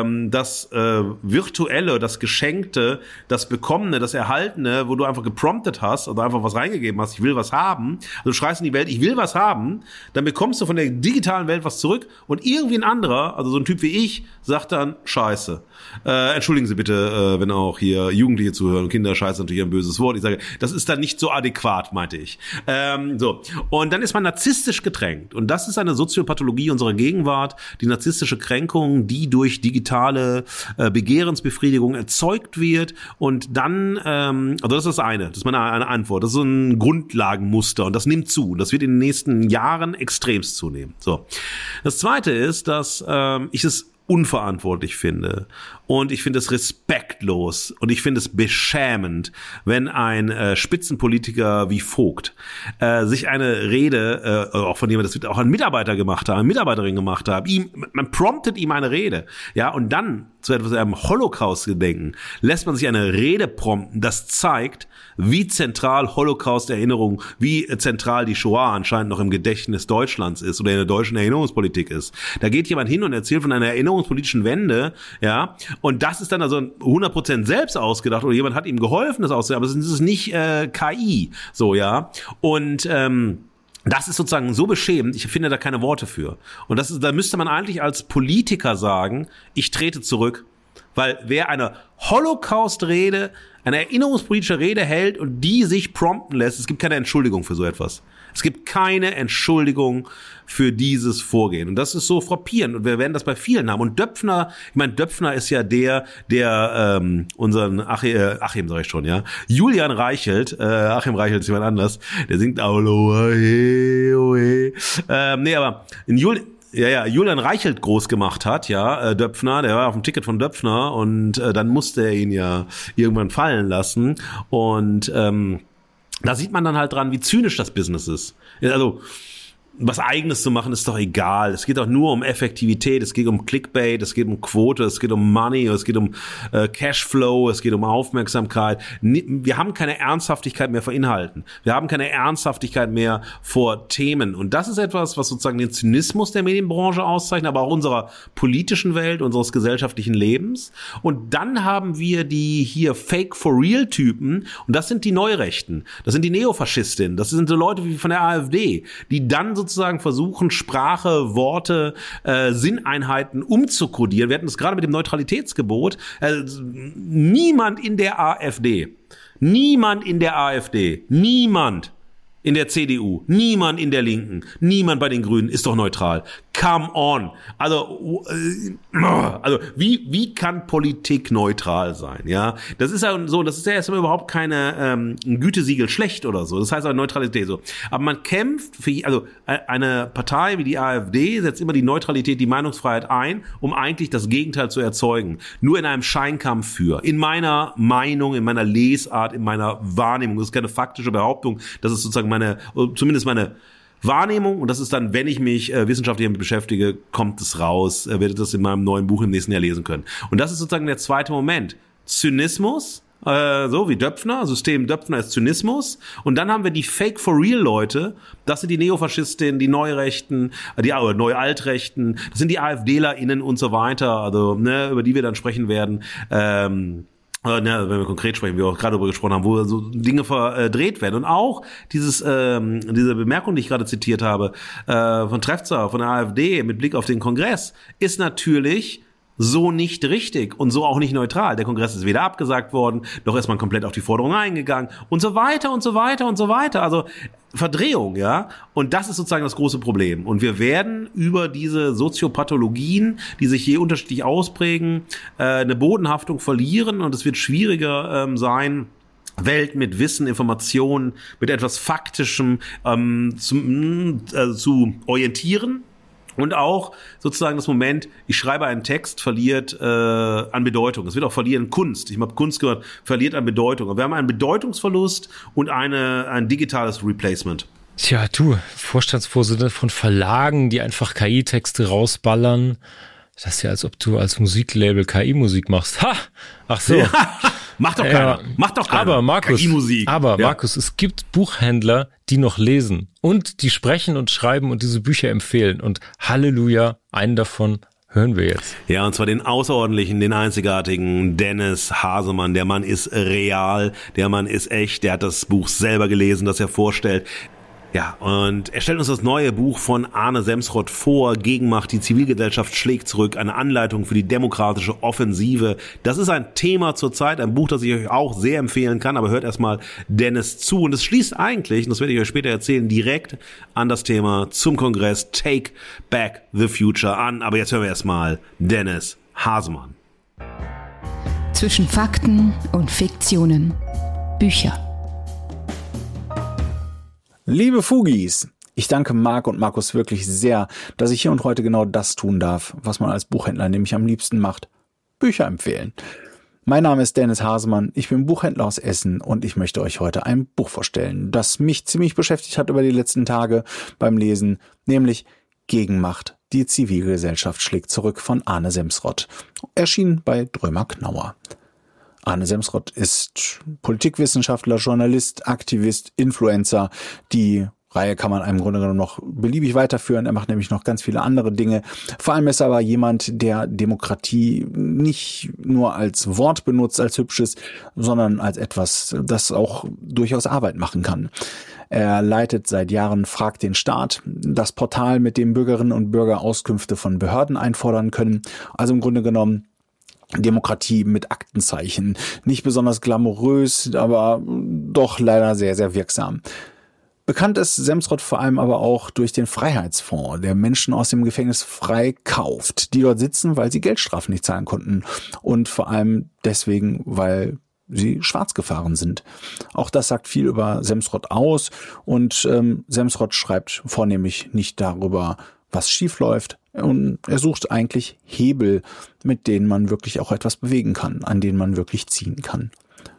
das Virtuelle, das Geschenkte, das Bekommene, das Erhaltene, wo du einfach gepromptet hast oder einfach was reingegeben hast, ich will was haben, also du schreist in die Welt, ich will was haben, dann bekommst du von der digitalen Welt was zurück und irgendwie ein anderer, also so ein Typ wie ich, sagt dann, Scheiße. Entschuldigen Sie bitte, wenn auch hier Jugendliche zuhören und Kinder, Scheiße natürlich ein böses Wort. Ich sage, das ist dann nicht so adäquat, meinte ich. So. Und dann ist man narzisstisch getränkt. Und das ist eine Soziopathologie unserer Gegenwart, die narzisstische Kränkung, die durch digitale Begehrensbefriedigung erzeugt wird. Und dann, also das ist das eine, das ist meine Antwort. Das ist so ein Grundlagenmuster und das nimmt zu. Das wird in den nächsten Jahren extremst zunehmen. So. Das zweite ist, dass ich es unverantwortlich finde. Und ich finde es respektlos und ich finde es beschämend, wenn ein Spitzenpolitiker wie Vogt sich eine Rede, auch von jemandem, das wird auch ein Mitarbeiter gemacht haben, eine Mitarbeiterin gemacht haben, man promptet ihm eine Rede, ja, und dann zu etwas einem Holocaust-Gedenken lässt man sich eine Rede prompten, das zeigt, wie zentral Holocaust-Erinnerung, wie zentral die Shoah anscheinend noch im Gedächtnis Deutschlands ist oder in der deutschen Erinnerungspolitik ist. Da geht jemand hin und erzählt von einer erinnerungspolitischen Wende, ja, und das ist dann also 100% selbst ausgedacht oder jemand hat ihm geholfen, das auszudachen, aber es ist nicht KI, so, ja, und das ist sozusagen so beschämend, ich finde da keine Worte für. Und da müsste man eigentlich als Politiker sagen, ich trete zurück. Weil wer eine Holocaust-Rede, eine erinnerungspolitische Rede hält und die sich prompten lässt, es gibt keine Entschuldigung für so etwas. Es gibt keine Entschuldigung für dieses Vorgehen. Und das ist so frappierend. Und wir werden das bei vielen haben. Und Döpfner, ich meine, Döpfner ist ja der unseren Achim sag ich schon, ja. Julian Reichelt, Achim Reichelt ist jemand anders, der singt Aloha, hey, oh, hey. Nee, aber Julian Reichelt groß gemacht hat, ja, Döpfner, der war auf dem Ticket von Döpfner und dann musste er ihn ja irgendwann fallen lassen. Und da sieht man dann halt dran, wie zynisch das Business ist. Also was Eigenes zu machen ist doch egal. Es geht doch nur um Effektivität, es geht um Clickbait, es geht um Quote, es geht um Money, es geht um Cashflow, es geht um Aufmerksamkeit. Wir haben keine Ernsthaftigkeit mehr vor Inhalten. Wir haben keine Ernsthaftigkeit mehr vor Themen. Und das ist etwas, was sozusagen den Zynismus der Medienbranche auszeichnet, aber auch unserer politischen Welt, unseres gesellschaftlichen Lebens. Und dann haben wir die hier Fake-for-Real-Typen und das sind die Neurechten. Das sind die Neofaschistinnen. Das sind so Leute wie von der AfD, die dann sozusagen versuchen, Sprache, Worte, Sinneinheiten umzukodieren. Wir hatten das gerade mit dem Neutralitätsgebot. Niemand in der AfD, niemand in der CDU, niemand in der Linken, niemand bei den Grünen ist doch neutral. Come on. Also wie kann Politik neutral sein? Ja, das ist ja so, das ist ja erstmal überhaupt keine Gütesiegel schlecht oder so. Das heißt auch Neutralität so. Aber man kämpft also eine Partei wie die AfD setzt immer die Neutralität, die Meinungsfreiheit ein, um eigentlich das Gegenteil zu erzeugen. Nur in einem Scheinkampf in meiner Meinung, in meiner Lesart, in meiner Wahrnehmung. Das ist keine faktische Behauptung. Das ist sozusagen zumindest meine Wahrnehmung, und das ist dann, wenn ich mich wissenschaftlich damit beschäftige, kommt es raus, werdet das in meinem neuen Buch im nächsten Jahr lesen können. Und das ist sozusagen der zweite Moment. Zynismus, so wie Döpfner, System Döpfner ist Zynismus, und dann haben wir die Fake-for-real-Leute, das sind die Neofaschistinnen, die Neurechten, die Neualtrechten, das sind die AfDlerInnen und so weiter, also über die wir dann sprechen werden, wenn wir konkret sprechen, wie wir auch gerade darüber gesprochen haben, wo so Dinge verdreht werden. Und auch diese Bemerkung, die ich gerade zitiert habe, von Trefzer, von der AfD mit Blick auf den Kongress, ist natürlich so nicht richtig und so auch nicht neutral. Der Kongress ist weder abgesagt worden, noch ist man komplett auf die Forderung eingegangen und so weiter und so weiter und so weiter. Also Verdrehung, ja. Und das ist sozusagen das große Problem. Und wir werden über diese Soziopathologien, die sich je unterschiedlich ausprägen, eine Bodenhaftung verlieren, und es wird schwieriger sein, Welt mit Wissen, Informationen, mit etwas Faktischem zu orientieren. Und auch sozusagen das Moment, ich schreibe einen Text, verliert an Bedeutung. Es wird auch verlieren Kunst. Ich habe Kunst gehört, verliert an Bedeutung. Und wir haben einen Bedeutungsverlust und ein digitales Replacement. Tja, du, Vorstandsvorsitzender von Verlagen, die einfach KI-Texte rausballern. Das ist ja, als ob du als Musiklabel KI-Musik machst. Ha! Ach so. Ja, macht doch keiner. Macht doch keiner. Aber Markus, KI-Musik. Markus, es gibt Buchhändler, die noch lesen und die sprechen und schreiben und diese Bücher empfehlen. Und Halleluja, einen davon hören wir jetzt. Ja, und zwar den außerordentlichen, den einzigartigen Dennis Hasemann. Der Mann ist real, der Mann ist echt, der hat das Buch selber gelesen, das er vorstellt. Ja, und er stellt uns das neue Buch von Arne Semsrott vor, Gegenmacht, die Zivilgesellschaft schlägt zurück, eine Anleitung für die demokratische Offensive. Das ist ein Thema zurzeit, ein Buch, das ich euch auch sehr empfehlen kann, aber hört erstmal Dennis zu. Und es schließt eigentlich, und das werde ich euch später erzählen, direkt an das Thema zum Kongress Take Back the Future an. Aber jetzt hören wir erstmal Dennis Hasemann. Zwischen Fakten und Fiktionen. Bücher. Liebe Fugis, ich danke Marc und Markus wirklich sehr, dass ich hier und heute genau das tun darf, was man als Buchhändler nämlich am liebsten macht: Bücher empfehlen. Mein Name ist Dennis Hasemann, ich bin Buchhändler aus Essen und ich möchte euch heute ein Buch vorstellen, das mich ziemlich beschäftigt hat über die letzten Tage beim Lesen, nämlich Gegenmacht, die Zivilgesellschaft schlägt zurück von Arne Semsrott, erschienen bei Drömer Knauer. Arne Semsrott ist Politikwissenschaftler, Journalist, Aktivist, Influencer. Die Reihe kann man im Grunde genommen noch beliebig weiterführen. Er macht nämlich noch ganz viele andere Dinge. Vor allem ist er aber jemand, der Demokratie nicht nur als Wort benutzt, als hübsches, sondern als etwas, das auch durchaus Arbeit machen kann. Er leitet seit Jahren Frag den Staat, das Portal, mit dem Bürgerinnen und Bürger Auskünfte von Behörden einfordern können. Also im Grunde genommen Demokratie mit Aktenzeichen. Nicht besonders glamourös, aber doch leider sehr, sehr wirksam. Bekannt ist Semsrott vor allem aber auch durch den Freiheitsfonds, der Menschen aus dem Gefängnis freikauft, die dort sitzen, weil sie Geldstrafen nicht zahlen konnten. Und vor allem deswegen, weil sie schwarz gefahren sind. Auch das sagt viel über Semsrott aus. Und Semsrott schreibt vornehmlich nicht darüber, was schief läuft. Und er sucht eigentlich Hebel, mit denen man wirklich auch etwas bewegen kann, an denen man wirklich ziehen kann.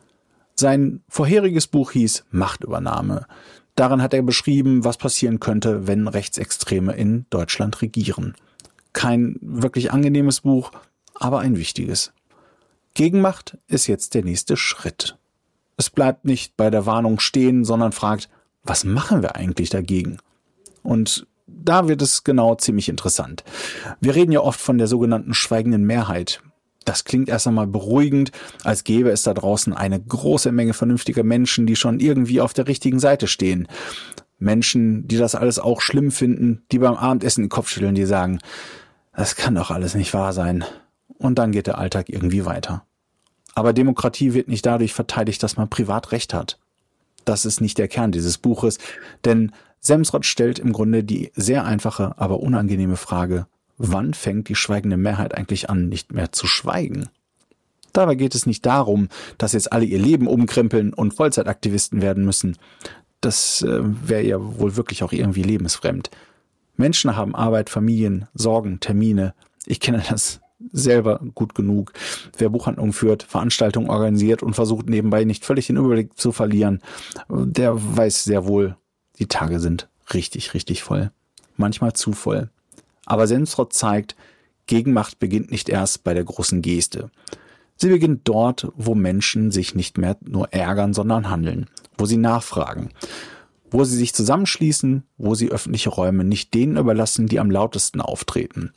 Sein vorheriges Buch hieß Machtübernahme. Darin hat er beschrieben, was passieren könnte, wenn Rechtsextreme in Deutschland regieren. Kein wirklich angenehmes Buch, aber ein wichtiges. Gegenmacht ist jetzt der nächste Schritt. Es bleibt nicht bei der Warnung stehen, sondern fragt, was machen wir eigentlich dagegen? Und da wird es genau ziemlich interessant. Wir reden ja oft von der sogenannten schweigenden Mehrheit. Das klingt erst einmal beruhigend, als gäbe es da draußen eine große Menge vernünftiger Menschen, die schon irgendwie auf der richtigen Seite stehen. Menschen, die das alles auch schlimm finden, die beim Abendessen den Kopf schütteln, die sagen, das kann doch alles nicht wahr sein. Und dann geht der Alltag irgendwie weiter. Aber Demokratie wird nicht dadurch verteidigt, dass man privat Recht hat. Das ist nicht der Kern dieses Buches, denn Semsrott stellt im Grunde die sehr einfache, aber unangenehme Frage: Wann fängt die schweigende Mehrheit eigentlich an, nicht mehr zu schweigen? Dabei geht es nicht darum, dass jetzt alle ihr Leben umkrempeln und Vollzeitaktivisten werden müssen. Das wäre ja wohl wirklich auch irgendwie lebensfremd. Menschen haben Arbeit, Familien, Sorgen, Termine. Ich kenne das selber gut genug. Wer Buchhandlungen führt, Veranstaltungen organisiert und versucht nebenbei nicht völlig den Überblick zu verlieren, der weiß sehr wohl, die Tage sind richtig, richtig voll. Manchmal zu voll. Aber Semsrott zeigt, Gegenmacht beginnt nicht erst bei der großen Geste. Sie beginnt dort, wo Menschen sich nicht mehr nur ärgern, sondern handeln, wo sie nachfragen, wo sie sich zusammenschließen, wo sie öffentliche Räume nicht denen überlassen, die am lautesten auftreten,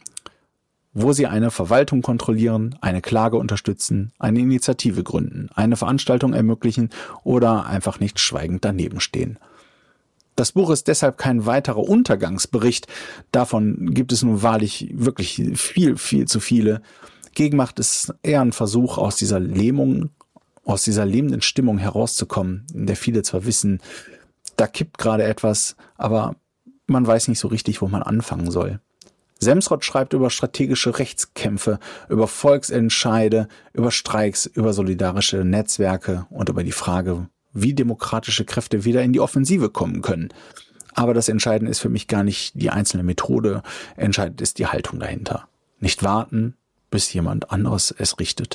wo sie eine Verwaltung kontrollieren, eine Klage unterstützen, eine Initiative gründen, eine Veranstaltung ermöglichen oder einfach nicht schweigend daneben stehen. Das Buch ist deshalb kein weiterer Untergangsbericht, davon gibt es nun wahrlich wirklich viel, viel zu viele. Gegenmacht ist eher ein Versuch, aus dieser Lähmung, aus dieser lähmenden Stimmung herauszukommen, in der viele zwar wissen, da kippt gerade etwas, aber man weiß nicht so richtig, wo man anfangen soll. Semsrott schreibt über strategische Rechtskämpfe, über Volksentscheide, über Streiks, über solidarische Netzwerke und über die Frage, wie demokratische Kräfte wieder in die Offensive kommen können. Aber das Entscheidende ist für mich gar nicht die einzelne Methode, entscheidend ist die Haltung dahinter. Nicht warten, bis jemand anderes es richtet.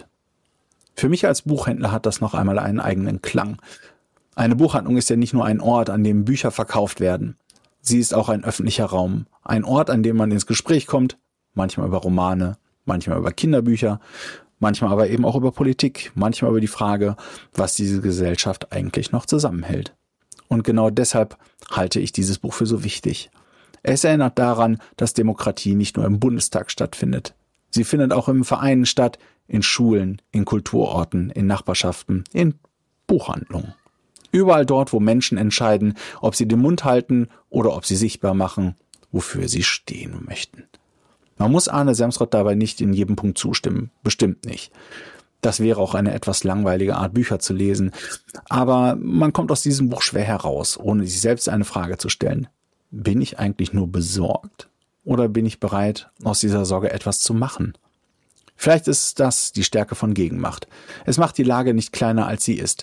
Für mich als Buchhändler hat das noch einmal einen eigenen Klang. Eine Buchhandlung ist ja nicht nur ein Ort, an dem Bücher verkauft werden. Sie ist auch ein öffentlicher Raum, ein Ort, an dem man ins Gespräch kommt, manchmal über Romane, manchmal über Kinderbücher, manchmal aber eben auch über Politik, manchmal über die Frage, was diese Gesellschaft eigentlich noch zusammenhält. Und genau deshalb halte ich dieses Buch für so wichtig. Es erinnert daran, dass Demokratie nicht nur im Bundestag stattfindet. Sie findet auch in Vereinen statt, in Schulen, in Kulturorten, in Nachbarschaften, in Buchhandlungen. Überall dort, wo Menschen entscheiden, ob sie den Mund halten oder ob sie sichtbar machen, wofür sie stehen möchten. Man muss Arne Semsrott dabei nicht in jedem Punkt zustimmen, bestimmt nicht. Das wäre auch eine etwas langweilige Art, Bücher zu lesen. Aber man kommt aus diesem Buch schwer heraus, ohne sich selbst eine Frage zu stellen. Bin ich eigentlich nur besorgt? Oder bin ich bereit, aus dieser Sorge etwas zu machen? Vielleicht ist das die Stärke von Gegenmacht. Es macht die Lage nicht kleiner, als sie ist.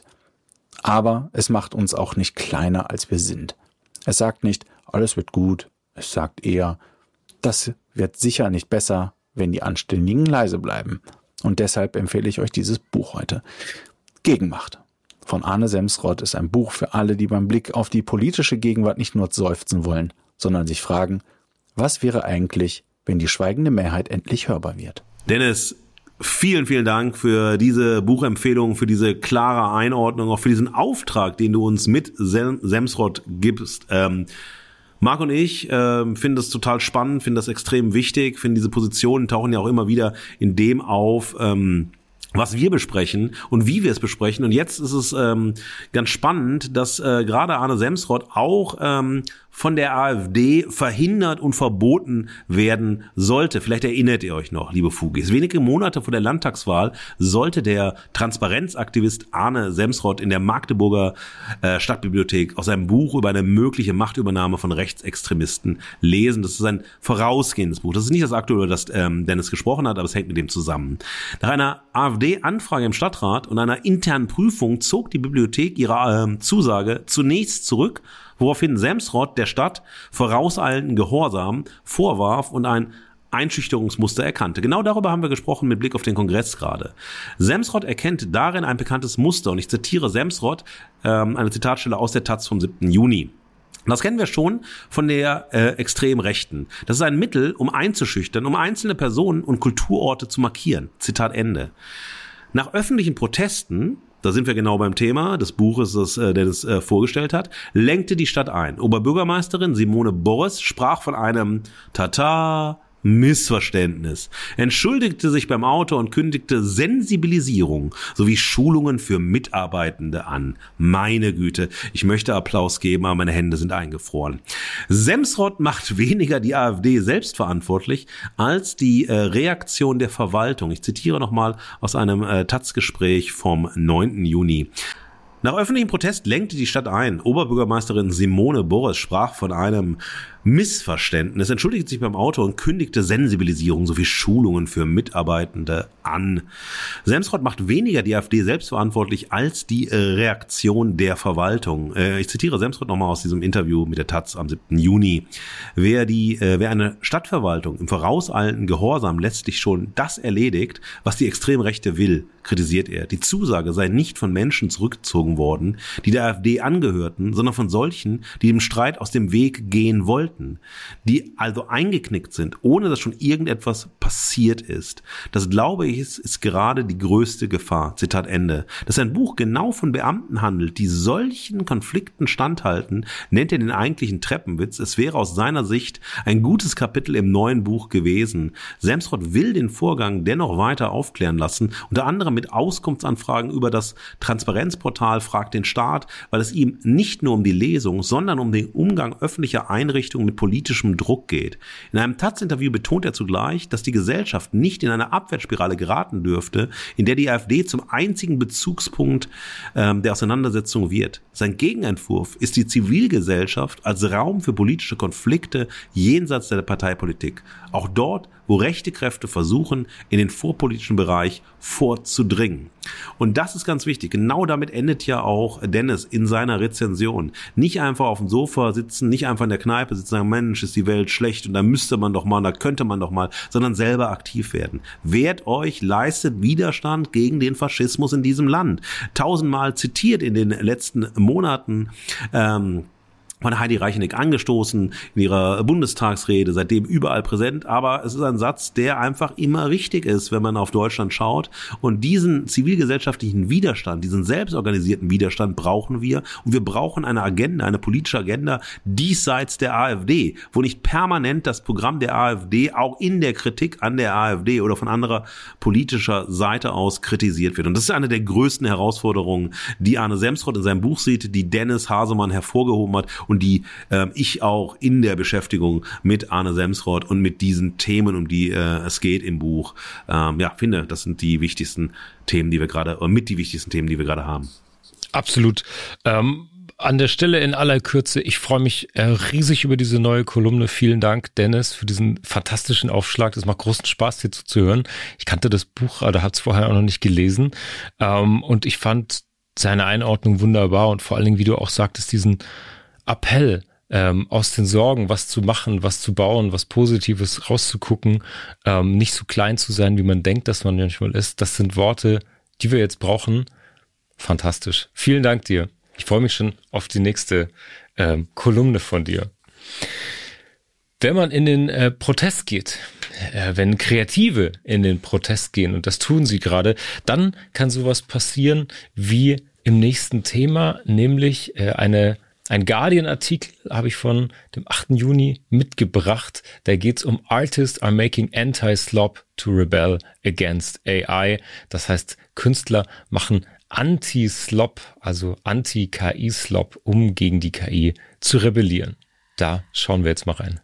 Aber es macht uns auch nicht kleiner, als wir sind. Es sagt nicht, alles wird gut. Es sagt eher, das wird sicher nicht besser, wenn die Anständigen leise bleiben. Und deshalb empfehle ich euch dieses Buch heute. Gegenmacht von Arne Semsrott ist ein Buch für alle, die beim Blick auf die politische Gegenwart nicht nur seufzen wollen, sondern sich fragen, was wäre eigentlich, wenn die schweigende Mehrheit endlich hörbar wird? Dennis, vielen, vielen Dank für diese Buchempfehlung, für diese klare Einordnung, auch für diesen Auftrag, den du uns mit Semsrott gibst. Marc und ich finden das total spannend, finden das extrem wichtig, finden diese Positionen tauchen ja auch immer wieder in dem auf, was wir besprechen und wie wir es besprechen. Und jetzt ist es ganz spannend, dass gerade Arne Semsrott auch von der AfD verhindert und verboten werden sollte. Vielleicht erinnert ihr euch noch, liebe Fugis. Wenige Monate vor der Landtagswahl sollte der Transparenzaktivist Arne Semsrott in der Magdeburger Stadtbibliothek aus seinem Buch über eine mögliche Machtübernahme von Rechtsextremisten lesen. Das ist ein vorausgehendes Buch. Das ist nicht das aktuelle, über das Dennis gesprochen hat, aber es hängt mit dem zusammen. Nach einer AfD-Anfrage im Stadtrat und einer internen Prüfung zog die Bibliothek ihre Zusage zunächst zurück, woraufhin Semsrott der Stadt vorauseilenden Gehorsam vorwarf und ein Einschüchterungsmuster erkannte. Genau darüber haben wir gesprochen mit Blick auf den Kongress gerade. Semsrott erkennt darin ein bekanntes Muster und ich zitiere Semsrott, eine Zitatstelle aus der Taz vom 7. Juni. Das kennen wir schon von der extremen Rechten. Das ist ein Mittel, um einzuschüchtern, um einzelne Personen und Kulturorte zu markieren. Zitat Ende. Nach öffentlichen Protesten, da sind wir genau beim Thema des Buches, das Dennis vorgestellt hat, lenkte die Stadt ein. Oberbürgermeisterin Simone Boris sprach von einem Missverständnis, entschuldigte sich beim Autor und kündigte Sensibilisierung sowie Schulungen für Mitarbeitende an. Meine Güte, ich möchte Applaus geben, aber meine Hände sind eingefroren. Semsrott macht weniger die AfD selbst verantwortlich als die Reaktion der Verwaltung. Ich zitiere nochmal aus einem Taz-Gespräch vom 9. Juni. Nach öffentlichem Protest lenkte die Stadt ein. Oberbürgermeisterin Simone Boris sprach von einem Missverständnis, entschuldigte sich beim Autor und kündigte Sensibilisierung sowie Schulungen für Mitarbeitende an. Semsrott macht weniger die AfD selbstverantwortlich als die Reaktion der Verwaltung. Ich zitiere Semsrott nochmal aus diesem Interview mit der Taz am 7. Juni. Wer eine Stadtverwaltung im vorauseilenden Gehorsam letztlich schon das erledigt, was die Extremrechte will, kritisiert er. Die Zusage sei nicht von Menschen zurückgezogen worden, die der AfD angehörten, sondern von solchen, die dem Streit aus dem Weg gehen wollten, die also eingeknickt sind, ohne dass schon irgendetwas passiert ist. Das, glaube ich, ist gerade die größte Gefahr. Zitat Ende. Dass ein Buch genau von Beamten handelt, die solchen Konflikten standhalten, nennt er den eigentlichen Treppenwitz. Es wäre aus seiner Sicht ein gutes Kapitel im neuen Buch gewesen. Semsrott will den Vorgang dennoch weiter aufklären lassen, unter anderem mit Auskunftsanfragen über das Transparenzportal Fragt den Staat, weil es ihm nicht nur um die Lesung, sondern um den Umgang öffentlicher Einrichtungen mit politischem Druck geht. In einem Taz-Interview betont er zugleich, dass die Gesellschaft nicht in eine Abwärtsspirale geraten dürfte, in der die AfD zum einzigen Bezugspunkt der Auseinandersetzung wird. Sein Gegenentwurf ist die Zivilgesellschaft als Raum für politische Konflikte jenseits der Parteipolitik. Auch dort, wo rechte Kräfte versuchen, in den vorpolitischen Bereich vorzudringen. Und das ist ganz wichtig. Genau damit endet ja auch Dennis in seiner Rezension. Nicht einfach auf dem Sofa sitzen, nicht einfach in der Kneipe sitzen, sagen, Mensch, ist die Welt schlecht und da müsste man doch mal, da könnte man doch mal, sondern selber aktiv werden. Wehrt euch, leistet Widerstand gegen den Faschismus in diesem Land. 1000-mal zitiert in den letzten Monaten, von Heidi Reicheneck angestoßen in ihrer Bundestagsrede, seitdem überall präsent, aber es ist ein Satz, der einfach immer richtig ist, wenn man auf Deutschland schaut, und diesen zivilgesellschaftlichen Widerstand, diesen selbstorganisierten Widerstand brauchen wir, und wir brauchen eine Agenda, eine politische Agenda diesseits der AfD, wo nicht permanent das Programm der AfD auch in der Kritik an der AfD oder von anderer politischer Seite aus kritisiert wird, und das ist eine der größten Herausforderungen, die Arne Semsrott in seinem Buch sieht, die Dennis Hasemann hervorgehoben hat und die ich auch in der Beschäftigung mit Arne Semsrott und mit diesen Themen, um die es geht im Buch, finde, das sind die wichtigsten Themen, die wir gerade, oder mit die wichtigsten Themen, die wir gerade haben. Absolut. An der Stelle in aller Kürze, ich freue mich riesig über diese neue Kolumne. Vielen Dank, Dennis, für diesen fantastischen Aufschlag. Das macht großen Spaß, hier zuzuhören. Ich kannte das Buch, oder habe es vorher auch noch nicht gelesen. Und ich fand seine Einordnung wunderbar und vor allen Dingen, wie du auch sagtest, diesen Appell, aus den Sorgen was zu machen, was zu bauen, was Positives rauszugucken, nicht so klein zu sein, wie man denkt, dass man manchmal ist. Das sind Worte, die wir jetzt brauchen. Fantastisch. Vielen Dank dir. Ich freue mich schon auf die nächste Kolumne von dir. Wenn man in den Protest geht, wenn Kreative in den Protest gehen, und das tun sie gerade, dann kann sowas passieren wie im nächsten Thema, nämlich ein Guardian-Artikel habe ich von dem 8. Juni mitgebracht. Da geht es um Artists are making anti-slop to rebel against AI. Das heißt, Künstler machen Anti-Slop, also Anti-KI-Slop, um gegen die KI zu rebellieren. Da schauen wir jetzt mal rein.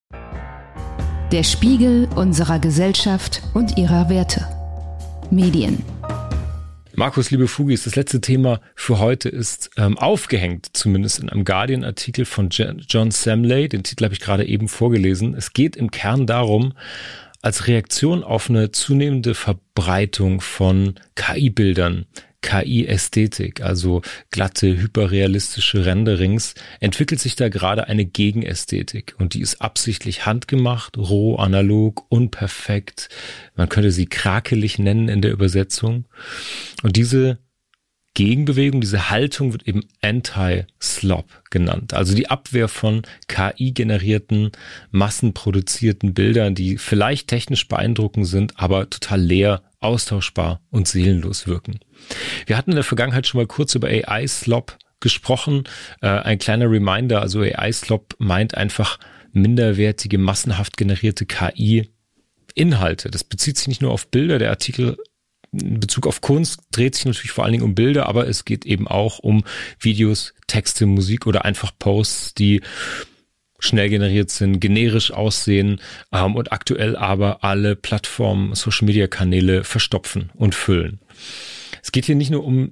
Der Spiegel unserer Gesellschaft und ihrer Werte. Medien. Markus, liebe Fugis, das letzte Thema für heute ist aufgehängt, zumindest in einem Guardian-Artikel von John Samley. Den Titel habe ich gerade eben vorgelesen. Es geht im Kern darum, als Reaktion auf eine zunehmende Verbreitung von KI-Bildern, KI-Ästhetik, also glatte, hyperrealistische Renderings, entwickelt sich da gerade eine Gegenästhetik, und die ist absichtlich handgemacht, roh, analog, unperfekt. Man könnte sie krakelig nennen in der Übersetzung. Und diese Gegenbewegung, diese Haltung wird eben Anti-Slop genannt. Also die Abwehr von KI-generierten, massenproduzierten Bildern, die vielleicht technisch beeindruckend sind, aber total leer, austauschbar und seelenlos wirken. Wir hatten in der Vergangenheit schon mal kurz über AI-Slop gesprochen. Ein kleiner Reminder, also AI-Slop meint einfach minderwertige, massenhaft generierte KI-Inhalte. Das bezieht sich nicht nur auf Bilder. Der Artikel in Bezug auf Kunst dreht sich natürlich vor allen Dingen um Bilder, aber es geht eben auch um Videos, Texte, Musik oder einfach Posts, die schnell generiert sind, generisch aussehen und aktuell aber alle Plattformen, Social-Media-Kanäle verstopfen und füllen. Es geht hier nicht nur um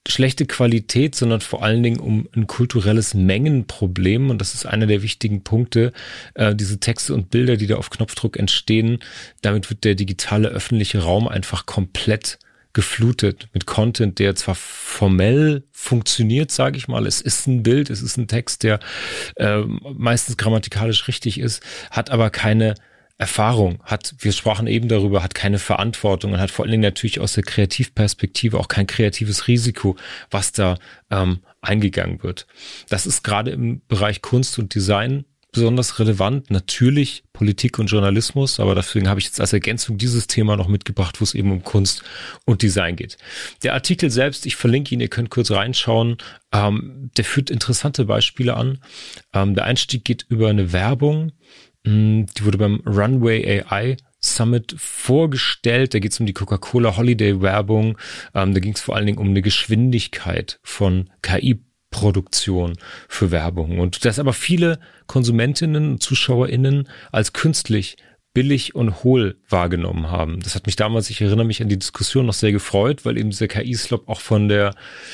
schlechte Qualität, sondern vor allen Dingen um ein kulturelles Mengenproblem. Und das ist einer der wichtigen Punkte. Diese Texte und Bilder, die da auf Knopfdruck entstehen, damit wird der digitale öffentliche Raum einfach komplett geflutet mit Content, der zwar formell funktioniert, sage ich mal, es ist ein Bild, es ist ein Text, der meistens grammatikalisch richtig ist, hat aber keine Erfahrung, wir sprachen eben darüber, hat keine Verantwortung und hat vor allen Dingen natürlich aus der Kreativperspektive auch kein kreatives Risiko, was da eingegangen wird. Das ist gerade im Bereich Kunst und Design besonders relevant, natürlich Politik und Journalismus, aber deswegen habe ich jetzt als Ergänzung dieses Thema noch mitgebracht, wo es eben um Kunst und Design geht. Der Artikel selbst, ich verlinke ihn, ihr könnt kurz reinschauen, der führt interessante Beispiele an. Der Einstieg geht über eine Werbung, die wurde beim Runway AI Summit vorgestellt. Da geht es um die Coca-Cola Holiday Werbung. Da ging es vor allen Dingen um eine Geschwindigkeit von KI-Produktion für Werbung. Und das aber viele Konsumentinnen und ZuschauerInnen als künstlich, billig und hohl wahrgenommen haben. Das hat mich damals, ich erinnere mich an die Diskussion, noch sehr gefreut, weil eben dieser KI-Slop auch von der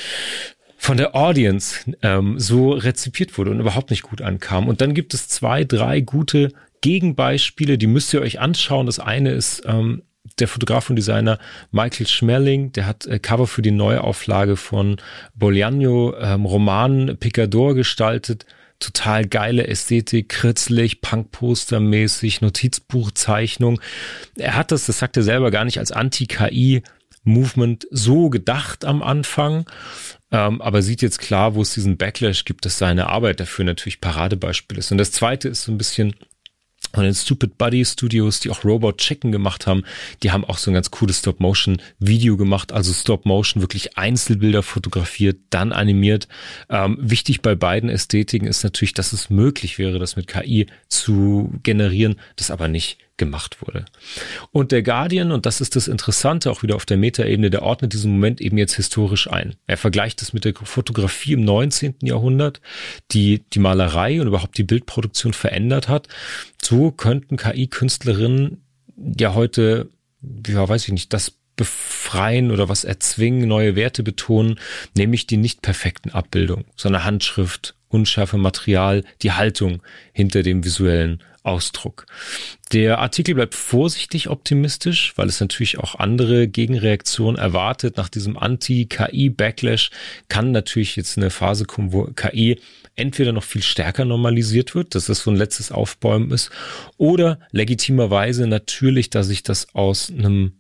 Audience so rezipiert wurde und überhaupt nicht gut ankam. Und dann gibt es 2, 3 gute Gegenbeispiele, die müsst ihr euch anschauen. Das eine ist der Fotograf und Designer Michael Schmerling, der hat Cover für die Neuauflage von Bolaño Roman Picador gestaltet. Total geile Ästhetik, kritzlig, Punkposter-mäßig, Notizbuchzeichnung. Er hat das sagt er selber gar nicht als Anti-KI-Movement so gedacht am Anfang, aber sieht jetzt klar, wo es diesen Backlash gibt, dass seine Arbeit dafür natürlich Paradebeispiel ist. Und das zweite ist so ein bisschen von den Stupid Buddy Studios, die auch Robot Chicken gemacht haben, die haben auch so ein ganz cooles Stop-Motion-Video gemacht, also Stop-Motion, wirklich Einzelbilder fotografiert, dann animiert. Wichtig bei beiden Ästhetiken ist natürlich, dass es möglich wäre, das mit KI zu generieren, das aber nicht gemacht wurde. Und der Guardian, und das ist das Interessante, auch wieder auf der Metaebene, der ordnet diesen Moment eben jetzt historisch ein. Er vergleicht es mit der Fotografie im 19. Jahrhundert, die Malerei und überhaupt die Bildproduktion verändert hat. So könnten KI-Künstlerinnen ja heute, weiß ich nicht, das befreien oder was erzwingen, neue Werte betonen, nämlich die nicht perfekten Abbildungen, sondern Handschrift, unscharfe Material, die Haltung hinter dem visuellen Ausdruck. Der Artikel bleibt vorsichtig optimistisch, weil es natürlich auch andere Gegenreaktionen erwartet. Nach diesem Anti-KI-Backlash kann natürlich jetzt eine Phase kommen, wo KI entweder noch viel stärker normalisiert wird, dass das so ein letztes Aufbäumen ist, oder legitimerweise natürlich, dass sich das aus einem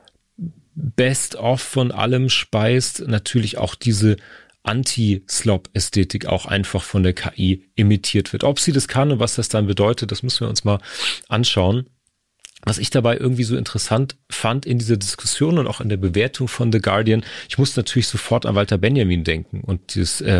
Best-of von allem speist, natürlich auch diese Anti-Slop-Ästhetik auch einfach von der KI imitiert wird. Ob sie das kann und was das dann bedeutet, das müssen wir uns mal anschauen. Was ich dabei irgendwie so interessant fand in dieser Diskussion und auch in der Bewertung von The Guardian, ich musste natürlich sofort an Walter Benjamin denken und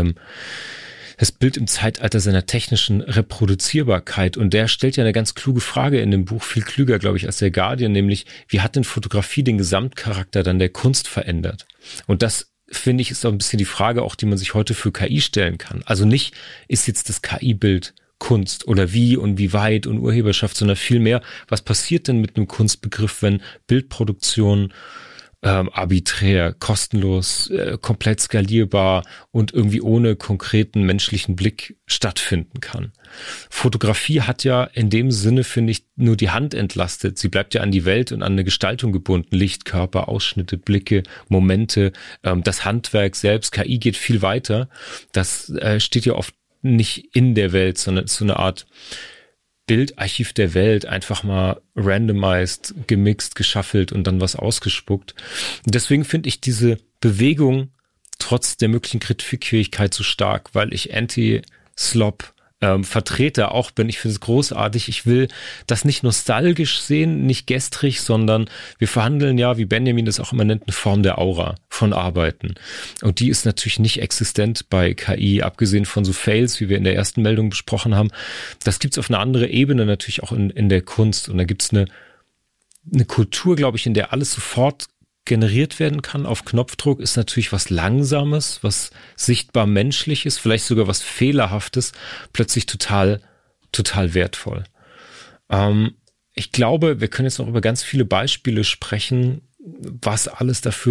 das Bild im Zeitalter seiner technischen Reproduzierbarkeit. Und der stellt ja eine ganz kluge Frage in dem Buch, viel klüger, glaube ich, als der Guardian, nämlich, wie hat denn Fotografie den Gesamtcharakter dann der Kunst verändert? Und das, finde ich, ist auch ein bisschen die Frage auch, die man sich heute für KI stellen kann. Also nicht, ist jetzt das KI-Bild Kunst oder wie und wie weit und Urheberschaft, sondern vielmehr, was passiert denn mit einem Kunstbegriff, wenn Bildproduktion arbiträr, kostenlos, komplett skalierbar und irgendwie ohne konkreten menschlichen Blick stattfinden kann. Fotografie hat ja in dem Sinne, finde ich, nur die Hand entlastet. Sie bleibt ja an die Welt und an eine Gestaltung gebunden. Licht, Körper, Ausschnitte, Blicke, Momente, das Handwerk selbst. KI geht viel weiter. Das steht ja oft nicht in der Welt, sondern ist so eine Art Bildarchiv der Welt, einfach mal randomized, gemixt, geschaffelt und dann was ausgespuckt. Und deswegen finde ich diese Bewegung trotz der möglichen Kritikfähigkeit so stark, weil ich Anti-Slop Vertreter auch bin. Ich finde es großartig. Ich will das nicht nostalgisch sehen, nicht gestrig, sondern wir verhandeln ja, wie Benjamin das auch immer nennt, eine Form der Aura von Arbeiten. Und die ist natürlich nicht existent bei KI, abgesehen von so Fails, wie wir in der ersten Meldung besprochen haben. Das gibt's auf einer anderen Ebene natürlich auch in der Kunst. Und da gibt's eine Kultur, glaube ich, in der alles sofort generiert werden kann auf Knopfdruck, ist natürlich was Langsames, was sichtbar Menschliches, vielleicht sogar was Fehlerhaftes, plötzlich total wertvoll. Ich glaube, wir können jetzt noch über ganz viele Beispiele sprechen, was alles dafür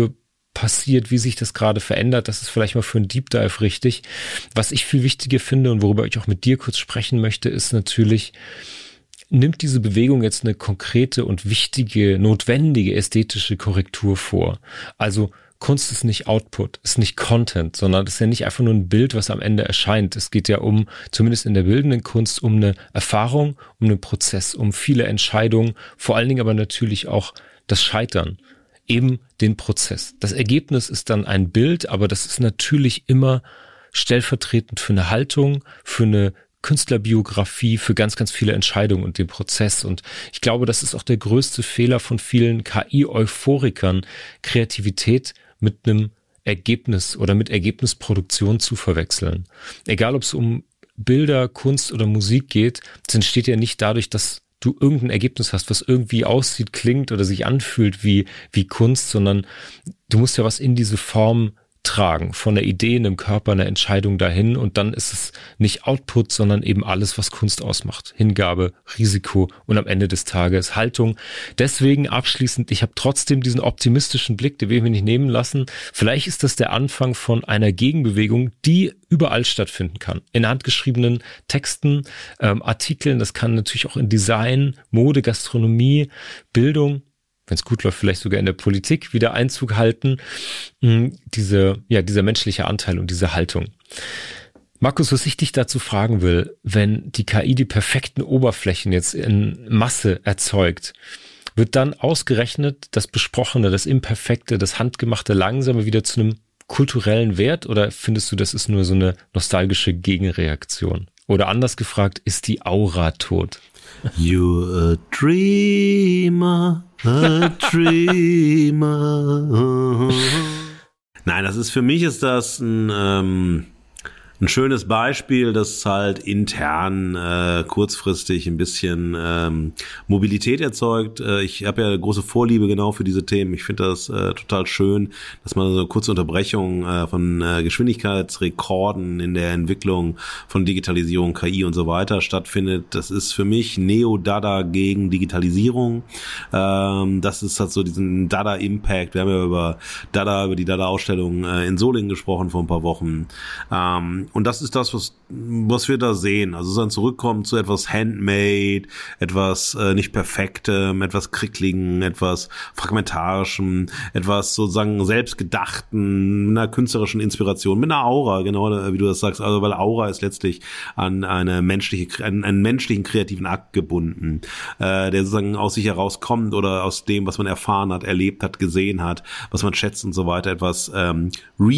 passiert, wie sich das gerade verändert. Das ist vielleicht mal für einen Deep Dive richtig. Was ich viel wichtiger finde und worüber ich auch mit dir kurz sprechen möchte, ist natürlich, nimmt diese Bewegung jetzt eine konkrete und wichtige, notwendige ästhetische Korrektur vor? Also Kunst ist nicht Output, ist nicht Content, sondern es ist ja nicht einfach nur ein Bild, was am Ende erscheint. Es geht ja um, zumindest in der bildenden Kunst, um eine Erfahrung, um einen Prozess, um viele Entscheidungen, vor allen Dingen aber natürlich auch das Scheitern, eben den Prozess. Das Ergebnis ist dann ein Bild, aber das ist natürlich immer stellvertretend für eine Haltung, für eine Künstlerbiografie, für ganz, ganz viele Entscheidungen und den Prozess. Und ich glaube, das ist auch der größte Fehler von vielen KI-Euphorikern, Kreativität mit einem Ergebnis oder mit Ergebnisproduktion zu verwechseln. Egal, ob es um Bilder, Kunst oder Musik geht, es entsteht ja nicht dadurch, dass du irgendein Ergebnis hast, was irgendwie aussieht, klingt oder sich anfühlt wie Kunst, sondern du musst ja was in diese Form tragen, von der Idee in einem Körper, einer Entscheidung dahin, und dann ist es nicht Output, sondern eben alles, was Kunst ausmacht. Hingabe, Risiko und am Ende des Tages Haltung. Deswegen abschließend, ich habe trotzdem diesen optimistischen Blick, den will ich mir nicht nehmen lassen. Vielleicht ist das der Anfang von einer Gegenbewegung, die überall stattfinden kann. In handgeschriebenen Texten, Artikeln, das kann natürlich auch in Design, Mode, Gastronomie, Bildung, wenn es gut läuft, vielleicht sogar in der Politik wieder Einzug halten, dieser menschliche Anteil und diese Haltung. Markus, was ich dich dazu fragen will, wenn die KI die perfekten Oberflächen jetzt in Masse erzeugt, wird dann ausgerechnet das Besprochene, das Imperfekte, das Handgemachte Langsame wieder zu einem kulturellen Wert, oder findest du, das ist nur so eine nostalgische Gegenreaktion? Oder anders gefragt, ist die Aura tot? You're a dreamer, a dreamer. Nein, für mich ist das ein schönes Beispiel, das halt intern kurzfristig ein bisschen Mobilität erzeugt. Ich habe ja eine große Vorliebe genau für diese Themen. Ich finde das total schön, dass man so eine kurze Unterbrechung von Geschwindigkeitsrekorden in der Entwicklung von Digitalisierung, KI und so weiter stattfindet. Das ist für mich Neo-Dada gegen Digitalisierung. Das ist halt so diesen Dada-Impact. Wir haben ja über die Dada-Ausstellung in Solingen gesprochen vor ein paar Wochen. Und das ist das, was wir da sehen. Also es ist ein Zurückkommen zu etwas Handmade, etwas nicht Perfektem, etwas Krickligen, etwas Fragmentarischem, etwas sozusagen selbstgedachten, mit einer künstlerischen Inspiration, mit einer Aura, genau wie du das sagst. Also weil Aura ist letztlich an einen menschlichen kreativen Akt gebunden, der sozusagen aus sich herauskommt oder aus dem, was man erfahren hat, erlebt hat, gesehen hat, was man schätzt und so weiter, etwas so einen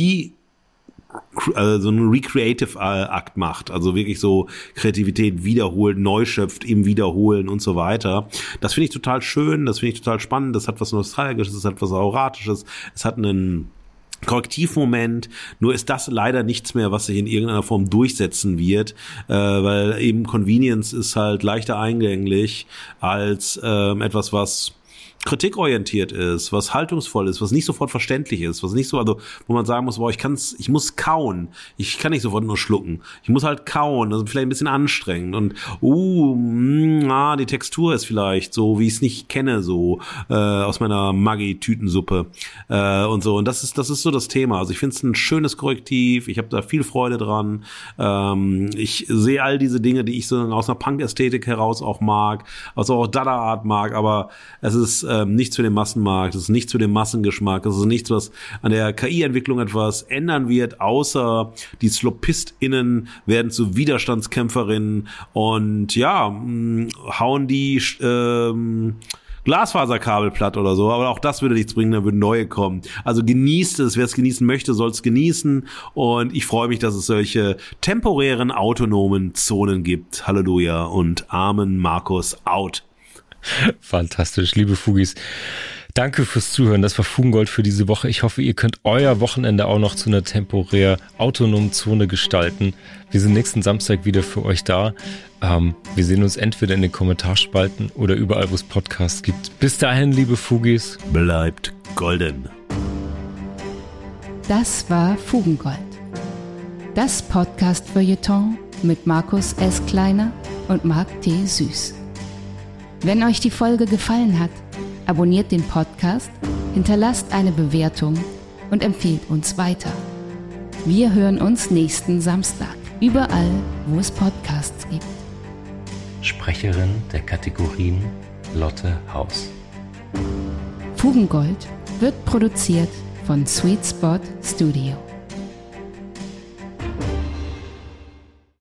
Recreative Akt macht, also wirklich so Kreativität wiederholt, neu schöpft, im Wiederholen und so weiter. Das finde ich total schön, das finde ich total spannend, das hat was Nostalgisches, das hat was Auratisches, es hat einen Korrektivmoment, nur ist das leider nichts mehr, was sich in irgendeiner Form durchsetzen wird, weil eben Convenience ist halt leichter eingänglich als etwas, was kritikorientiert ist, was haltungsvoll ist, was nicht sofort verständlich ist, was nicht so, also wo man sagen muss, boah, ich muss kauen, ich kann nicht sofort nur schlucken, ich muss halt kauen, das ist vielleicht ein bisschen anstrengend und die Textur ist vielleicht so, wie ich es nicht kenne, so aus meiner Maggi-Tütensuppe und so, und das ist so das Thema. Also ich finde es ein schönes Korrektiv, ich habe da viel Freude dran, ich sehe all diese Dinge, die ich so aus einer Punk-Ästhetik heraus auch mag, also auch Dada-Art mag, aber es ist nichts für den Massenmarkt, es ist nichts für den Massengeschmack, es ist nichts, was an der KI-Entwicklung etwas ändern wird, außer die SlopistInnen werden zu Widerstandskämpferinnen und hauen die Glasfaserkabel platt oder so, aber auch das würde nichts bringen, da würden neue kommen. Also genießt es, wer es genießen möchte, soll es genießen, und ich freue mich, dass es solche temporären, autonomen Zonen gibt. Halleluja und Amen, Markus, out. Fantastisch, liebe Fugis. Danke fürs Zuhören. Das war Fugengold für diese Woche. Ich hoffe, ihr könnt euer Wochenende auch noch zu einer temporär autonomen Zone gestalten. Wir sind nächsten Samstag wieder für euch da. Wir sehen uns entweder in den Kommentarspalten oder überall, wo es Podcasts gibt. Bis dahin, liebe Fugis. Bleibt golden. Das war Fugengold. Das Podcast-Feuilleton mit Markus S. Kleiner und Marc T. Süß. Wenn euch die Folge gefallen hat, abonniert den Podcast, hinterlasst eine Bewertung und empfehlt uns weiter. Wir hören uns nächsten Samstag, überall, wo es Podcasts gibt. Sprecherin der Kategorien Lotte Haus. Fugengold wird produziert von Sweet Spot Studio.